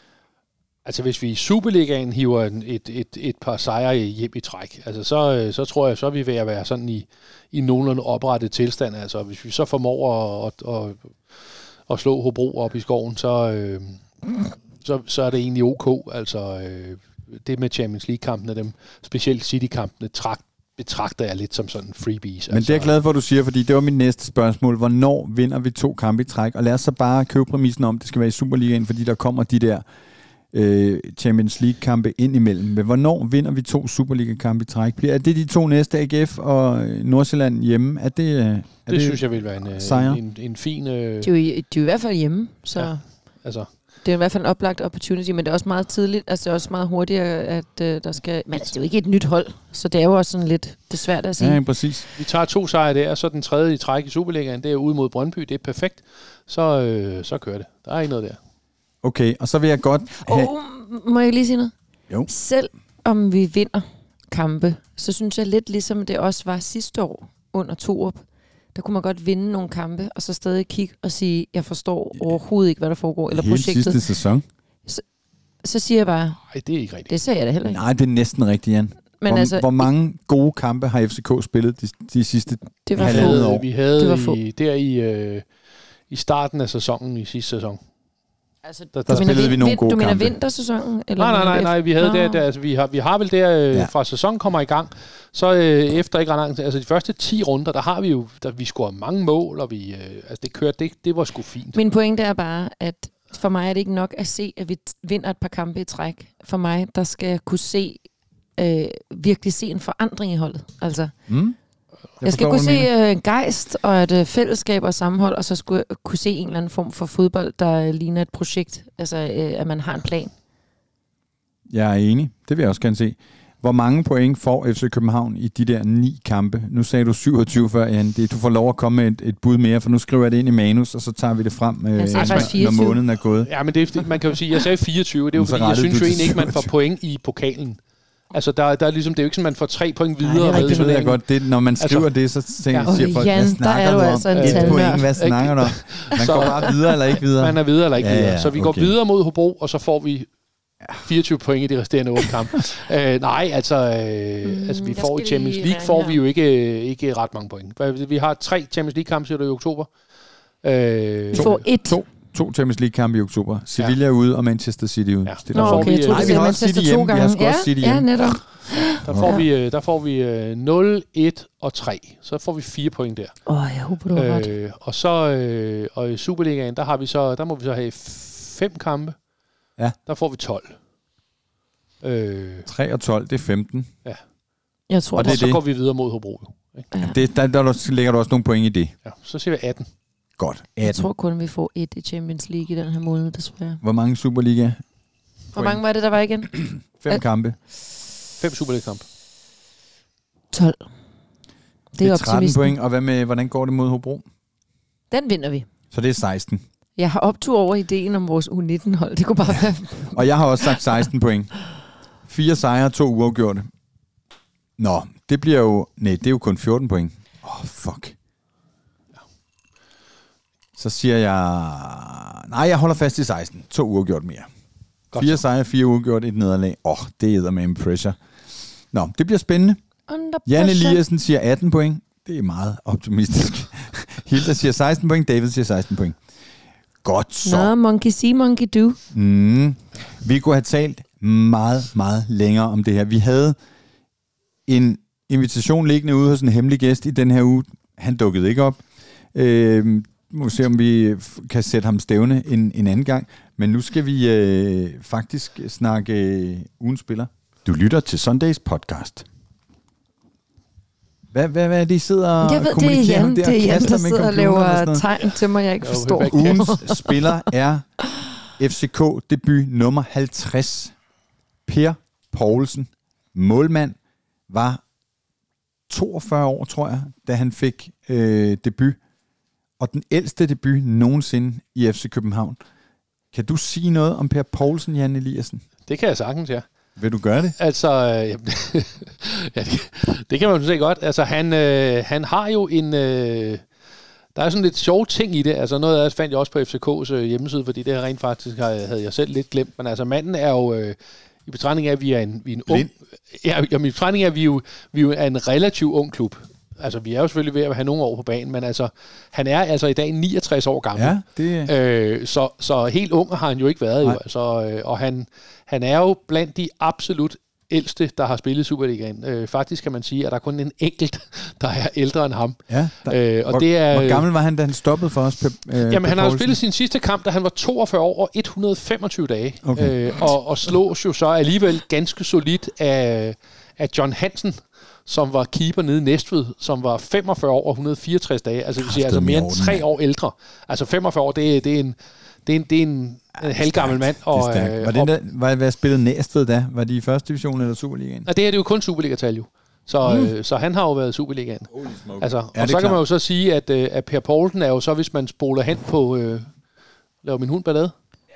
Altså, hvis vi i Superligaen hiver et, et, et, et par sejre hjem i træk, altså, så, så tror jeg, så er vi ved at være sådan i, i nogenlunde oprettet tilstand. Altså, hvis vi så formår at, at, at, at slå Hobro op i skoven, så, øh, så, så er det egentlig ok. Altså, øh, det med Champions League-kampene, dem, specielt City-kampene, trakt, betragter jeg lidt som sådan freebies. Men altså, det er jeg glad for, at du siger, fordi det var mit næste spørgsmål. Hvornår vinder vi to kampe i træk? Og lad os så bare købe præmissen om, det skal være i Superligaen, fordi der kommer de der øh, Champions League-kampe ind imellem. Men hvornår vinder vi to Superliga-kampe i træk? Er det de to næste, A G F og Nordsjælland hjemme? Er det, er det, det synes jeg vil være en, en, en, en fin... Øh... De, er jo, de er jo i hvert fald hjemme, så... Ja, altså... Det er i hvert fald en oplagt opportunity, men det er også meget tidligt, altså det er også meget hurtigt, at øh, der skal... Men altså, det er jo ikke et nyt hold, så det er jo også sådan lidt... Det er svært at sige. Ja, præcis. Vi tager to sejre der, og så den tredje i træk i Superligaen, det er ude mod Brøndby, det er perfekt. Så, øh, så kører det. Der er ikke noget der. Okay, og så vil jeg godt have... Oh, må jeg lige sige noget? Jo. Selv om vi vinder kampe, så synes jeg lidt ligesom det også var sidste år under Torup. Der kunne man godt vinde nogle kampe, og så stadig kigge og sige, jeg forstår overhovedet ikke, hvad der foregår, eller hele projektet. sidste sæson. Så, så siger jeg bare... Nej, det er ikke rigtigt. Det sagde jeg da heller ikke. Nej, det er næsten rigtigt, Jan. Men hvor, altså, hvor mange gode kampe har F C K spillet de, de sidste det var halvandet år? Vi havde det var i, der i, øh, i starten af sæsonen i sidste sæson. Altså, der der spillede vi nogle gode kampe. Du mener kampe. vintersæsonen? Eller nej, nej, nej, nej, vi havde Nå. der, der altså, vi har, vi har vel der, øh, ja. fra sæsonen kommer i gang, så øh, efter ikke ret altså de første ti runder, der har vi jo, der vi scorede mange mål, og vi, øh, altså det kørte, det, det var sgu fint. Min pointe er bare, at For mig er det ikke nok at se, at vi vinder et par kampe i træk. For mig, der skal jeg kunne se, øh, virkelig se en forandring i holdet. Altså, mm. jeg, jeg skal kunne se øh, en gejst og et øh, fællesskab og sammenhold, og så skulle jeg kunne se en eller anden form for fodbold, der ligner et projekt. Altså, øh, at man har en plan. Jeg er enig. Det vil jeg også gerne se. Hvor mange point får F C København i de der ni kampe? Nu sagde du syvogtyve før, Jan. Du får lov at komme med et, et bud mere, for nu skriver jeg det ind i manus, og så tager vi det frem, øh, når måneden er gået. Ja, men det er, man kan jo sige, jeg sagde fireogtyve, det er jo fordi, jeg synes jo egentlig ikke, man får point i pokalen. Altså, der, der er ligesom, det er jo ikke sådan, man får tre point videre. Nej, det er rigtigt, det godt. Det, når man skriver altså, det, så tænker, ja. siger folk, Jan, hvad snakker du om? Altså et point, hvad snakker du om? Man går bare videre eller ikke videre? Man er videre eller ikke ja, videre. Ja, så vi okay. går videre mod Hobro, og så får vi fireogtyve point i de resterende otte kampe. øh, nej, altså, øh, mm, altså vi får i Champions League, får vi jo ikke, ikke ret mange point. Vi har tre Champions League-kampe, siger du, i oktober. Øh, vi får et. To. To Champions League-kampe i oktober. Sevilla ja. ude og Manchester City ude. Ja. Nå, okay, jeg tror, Nej, vi har også City hjemme. Vi har sgu ja, også City hjemme. Ja, netop. Der får, ja. vi, der får vi nul, et og tre. Så får vi fire point der. Åh, oh, jeg håber, du har ret. Øh, og så øh, og i Superligaen, der har vi så, der må vi så have fem kampe. Ja. Der får vi tolv. Øh, tre og tolv, det er femten. Ja. Jeg tror, og det det, så det. går vi videre mod Hobro. Ikke? Ja. Det, der, der, der lægger du også nogle point i det. Ja, så siger vi atten. Godt, atten. Jeg tror kun, vi får et i Champions League i den her måned, desværre. Hvor mange Superliga? Hvor mange var det, der var igen? Fem At- kampe. Fem Superliga-kampe. tolv. Det, det er, er tretten point, og hvad med, hvordan går det mod Hobro? Den vinder vi. Så det er seksten. Jeg har optur over ideen om vores U nitten-hold. Det kunne bare være... Og jeg har også sagt seksten point. Fire sejre, to uafgjorte. Nå, det bliver jo... Nej, det er jo kun fjorten point. Åh, oh, fuck. Så siger jeg... Nej, jeg holder fast i seksten. To uafgjort mere. Godt fire så. Sejre, fire uafgjort, et nederlag. Åh, oh, det æder med en pressure. Nå, det bliver spændende. Jan Eliassen siger atten point. Det er meget optimistisk. Hilda siger seksten point. David siger seksten point. Godt så. Nå, monkey see, monkey do. Mm. Vi kunne have talt meget, meget længere om det her. Vi havde en invitation liggende ude hos en hemmelig gæst i den her uge. Han dukkede ikke op. Øh, må se, om vi kan sætte ham stævne en, en anden gang. Men nu skal vi øh, faktisk snakke øh, ugens spiller. Du lytter til Sundays podcast. Hvad, hvad, hvad er det, I sidder og jeg ved, kommunikerer det er Jan, om der? Det er Jan, der sidder og laver og tegn til mig, jeg ikke forstår. Ugens spiller er F C K-debut nummer halvtreds. Per Poulsen, målmand, var toogfyrre år, tror jeg, da han fik øh, debut. Og den ældste debut nogensinde i F C København. Kan du sige noget om Per Poulsen, Jan Eliassen? Det kan jeg sagtens, ja. Vil du gøre det? Altså, øh, ja, det, det kan man jo se godt. Altså, han, øh, han har jo en... Øh, der er sådan lidt sjove ting i det. Altså, noget af det fandt jeg også på F C K's øh, hjemmeside, fordi det her rent faktisk havde jeg selv lidt glemt. Men altså, manden er jo... Øh, I betragtning af, at vi er en, vi er en ung... Ja, i betragtning af, at vi jo, vi jo er en relativt ung klub. Altså, vi er jo selvfølgelig ved at have nogle år på banen, men altså, han er altså i dag niogtres år gammel. Ja, det... øh, så, så helt ung har han jo ikke været. Jo, altså, øh, og han, han er jo blandt de absolut ældste, der har spillet Superligaen. Øh, faktisk kan man sige, at der er kun en enkelt, der er ældre end ham. Ja, der, øh, og hvor, det er, hvor gammel var han, da han stoppede for os? Pep, øh, jamen, Pep han har jo Poulsen? spillet sin sidste kamp, da han var toogfyrre år og et hundrede og femogtyve dage. Okay. Øh, og, og slås jo så alligevel ganske solidt af, af John Hansen, som var keeper nede i Næstved, som var femogfyrre år og et hundrede og fireogtres dage. Altså, det siger, altså mere end tre år ældre. Altså femogfyrre år, det er, det er en, det er en, det er en, ja, en halvgammel mand. Og, det er var det der, var, hvad spillede Næstved da? Var de i første division eller Superligaen? Og det er det jo kun Superliga-tal jo. Så, mm. øh, så han har jo været i Superligaen. Altså, og så kan klar? man jo så sige, at, øh, at Per Poulsen er jo så, hvis man spoler hen på... Øh, laver min hund ballade?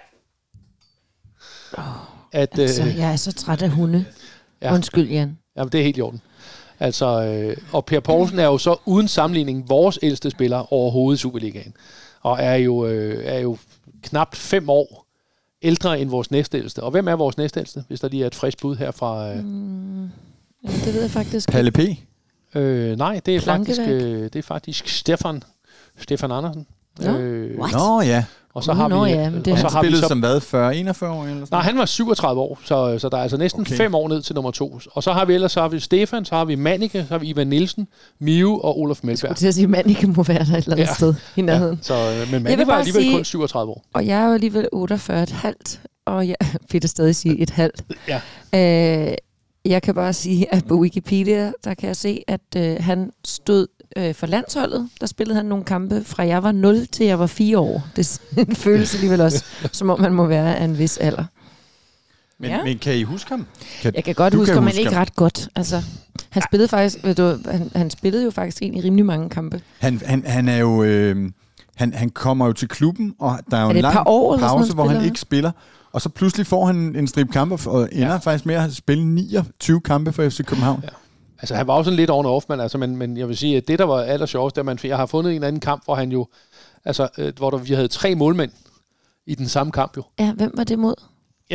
Oh, at, altså, øh, jeg er så træt af hunde. Ja. Undskyld, Jan. Jamen, det er helt i orden. Altså, øh, og Per Poulsen er jo så uden sammenligning vores ældste spiller overhovedet i Superligaen. Og er jo, øh, er jo knap fem år ældre end vores næstældste. Og hvem er vores næstældste, hvis der lige er et frisk bud her fra... Øh... Mm, ja, det ved jeg faktisk. Palle P? Øh, nej, det er, faktisk, øh, det er faktisk Stefan, Stefan Andersen. No? Øh, Nå ja, Og så Uh, har nå vi, ja, men det og Han så har vi spillede så, som hvad, fyrre enogfyrre år? Eller sådan? nej, han var syvogtredive år, så, så der er altså næsten Okay. fem år ned til nummer to. Og så har vi ellers så har vi Stefan, så har vi Manike, så har vi Ivan Nielsen, Miu og Olof Jeg skulle Melberg. til at sige, at man ikke må være der et eller andet Ja. sted i nærheden. Ja, så, øh, men vil Manike var bare alligevel sige- kun syvogtredive år. Og jeg er jo alligevel otteogfyrre et halvt, og jeg vil stadig sige et halvt. Ja. Øh, jeg kan bare sige, at på Wikipedia, der kan jeg se, at øh, han stod øh, for landsholdet. Der spillede han nogle kampe fra jeg var nul til jeg var fire år. Det føles alligevel også, som om man må være af en vis alder. Men, Ja. men kan I huske ham? Kan, Jeg kan godt du huske, kan men huske ikke ham. ret godt. Altså, han spillede faktisk, ved du, han, han spillede jo faktisk egentlig rimelig mange kampe. Han, han, han er jo... Øh, han, han kommer jo til klubben, og der er jo Er en det et lang par år, eller sådan, pause, han hvor han spiller? ikke spiller. Og så pludselig får han en stribe kampe, og ender ja. faktisk med at spille niogtyve kampe for F C København. Ja. Altså, han var jo sådan lidt on off, men, altså, men, men jeg vil sige, at det, der var aller sjovest, at man, jeg har fundet en eller anden kamp, hvor han jo, altså, øh, hvor der, vi havde tre målmænd i den samme kamp jo. Ja, hvem var det mod?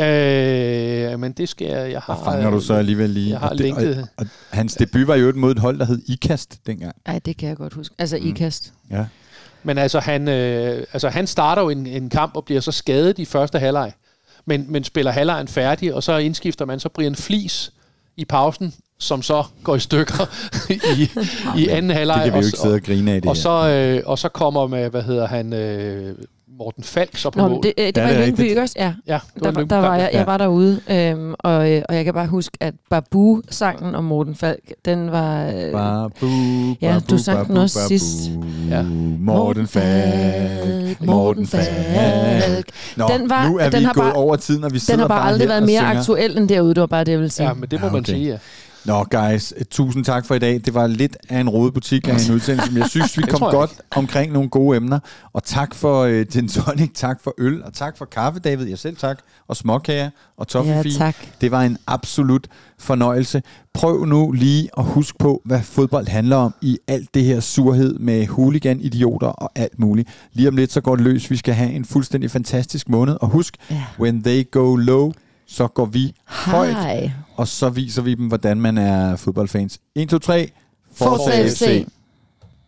Ja, men det skal jeg, jeg har... Der fanger du så alligevel lige. Jeg har og det, linket. og, og hans debut var jo et mod et hold, der hed Ikast dengang. Nej, det kan jeg godt huske. Altså, mm. Ikast. Ja. Men altså han, øh, altså, han starter jo en, en kamp og bliver så skadet i første halvleg, men, men spiller halvlejen færdig, og så indskifter man så Brian Flis i pausen, som så går i stykker i, i anden halvleg. Det kan vi jo ikke og, sidde og grine af det og, her. så, øh, og så kommer med, hvad hedder han, øh, Morten Falk så på Nå, mål. det, øh, det Ja, var det er i Lyngby, rigtigt. ikke også? Ja. Ja, det var Der, en der var jeg, ja. jeg var derude, øhm, og, øh, og jeg kan bare huske, at Babu-sangen om Morten Falk, den var... Øh, Babu, Ja, babu, du sang babu, den også babu. sidst. Ja. Morten Falk, Morten Falk. Nå, Den var- nu er den vi har gået bare- over tiden, og vi sidder Den har bare aldrig her været og mere synger. aktuel end derude, det var bare det, jeg ville sige. Ja, men det må Ja, man okay. sige, ja. Nå, guys, tusind tak for i dag. Det var lidt af en rodebutik af en udsendelse, men jeg synes, vi Det kom tror jeg godt omkring nogle gode emner. Og tak for uh, gin tonic, tak for øl, og tak for kaffe, David. Jeg selv tak. Og småkager og toffefi. Ja, tak. Det var en absolut fornøjelse. Prøv nu lige at huske på, hvad fodbold handler om i alt det her surhed med hooligan-idioter og alt muligt. Lige om lidt, så går det løs. Vi skal have en fuldstændig fantastisk måned. Og husk, Ja. when they go low, så går vi højt. Hej. Og så viser vi dem, hvordan man er fodboldfans. en, to, tre. Forza F C.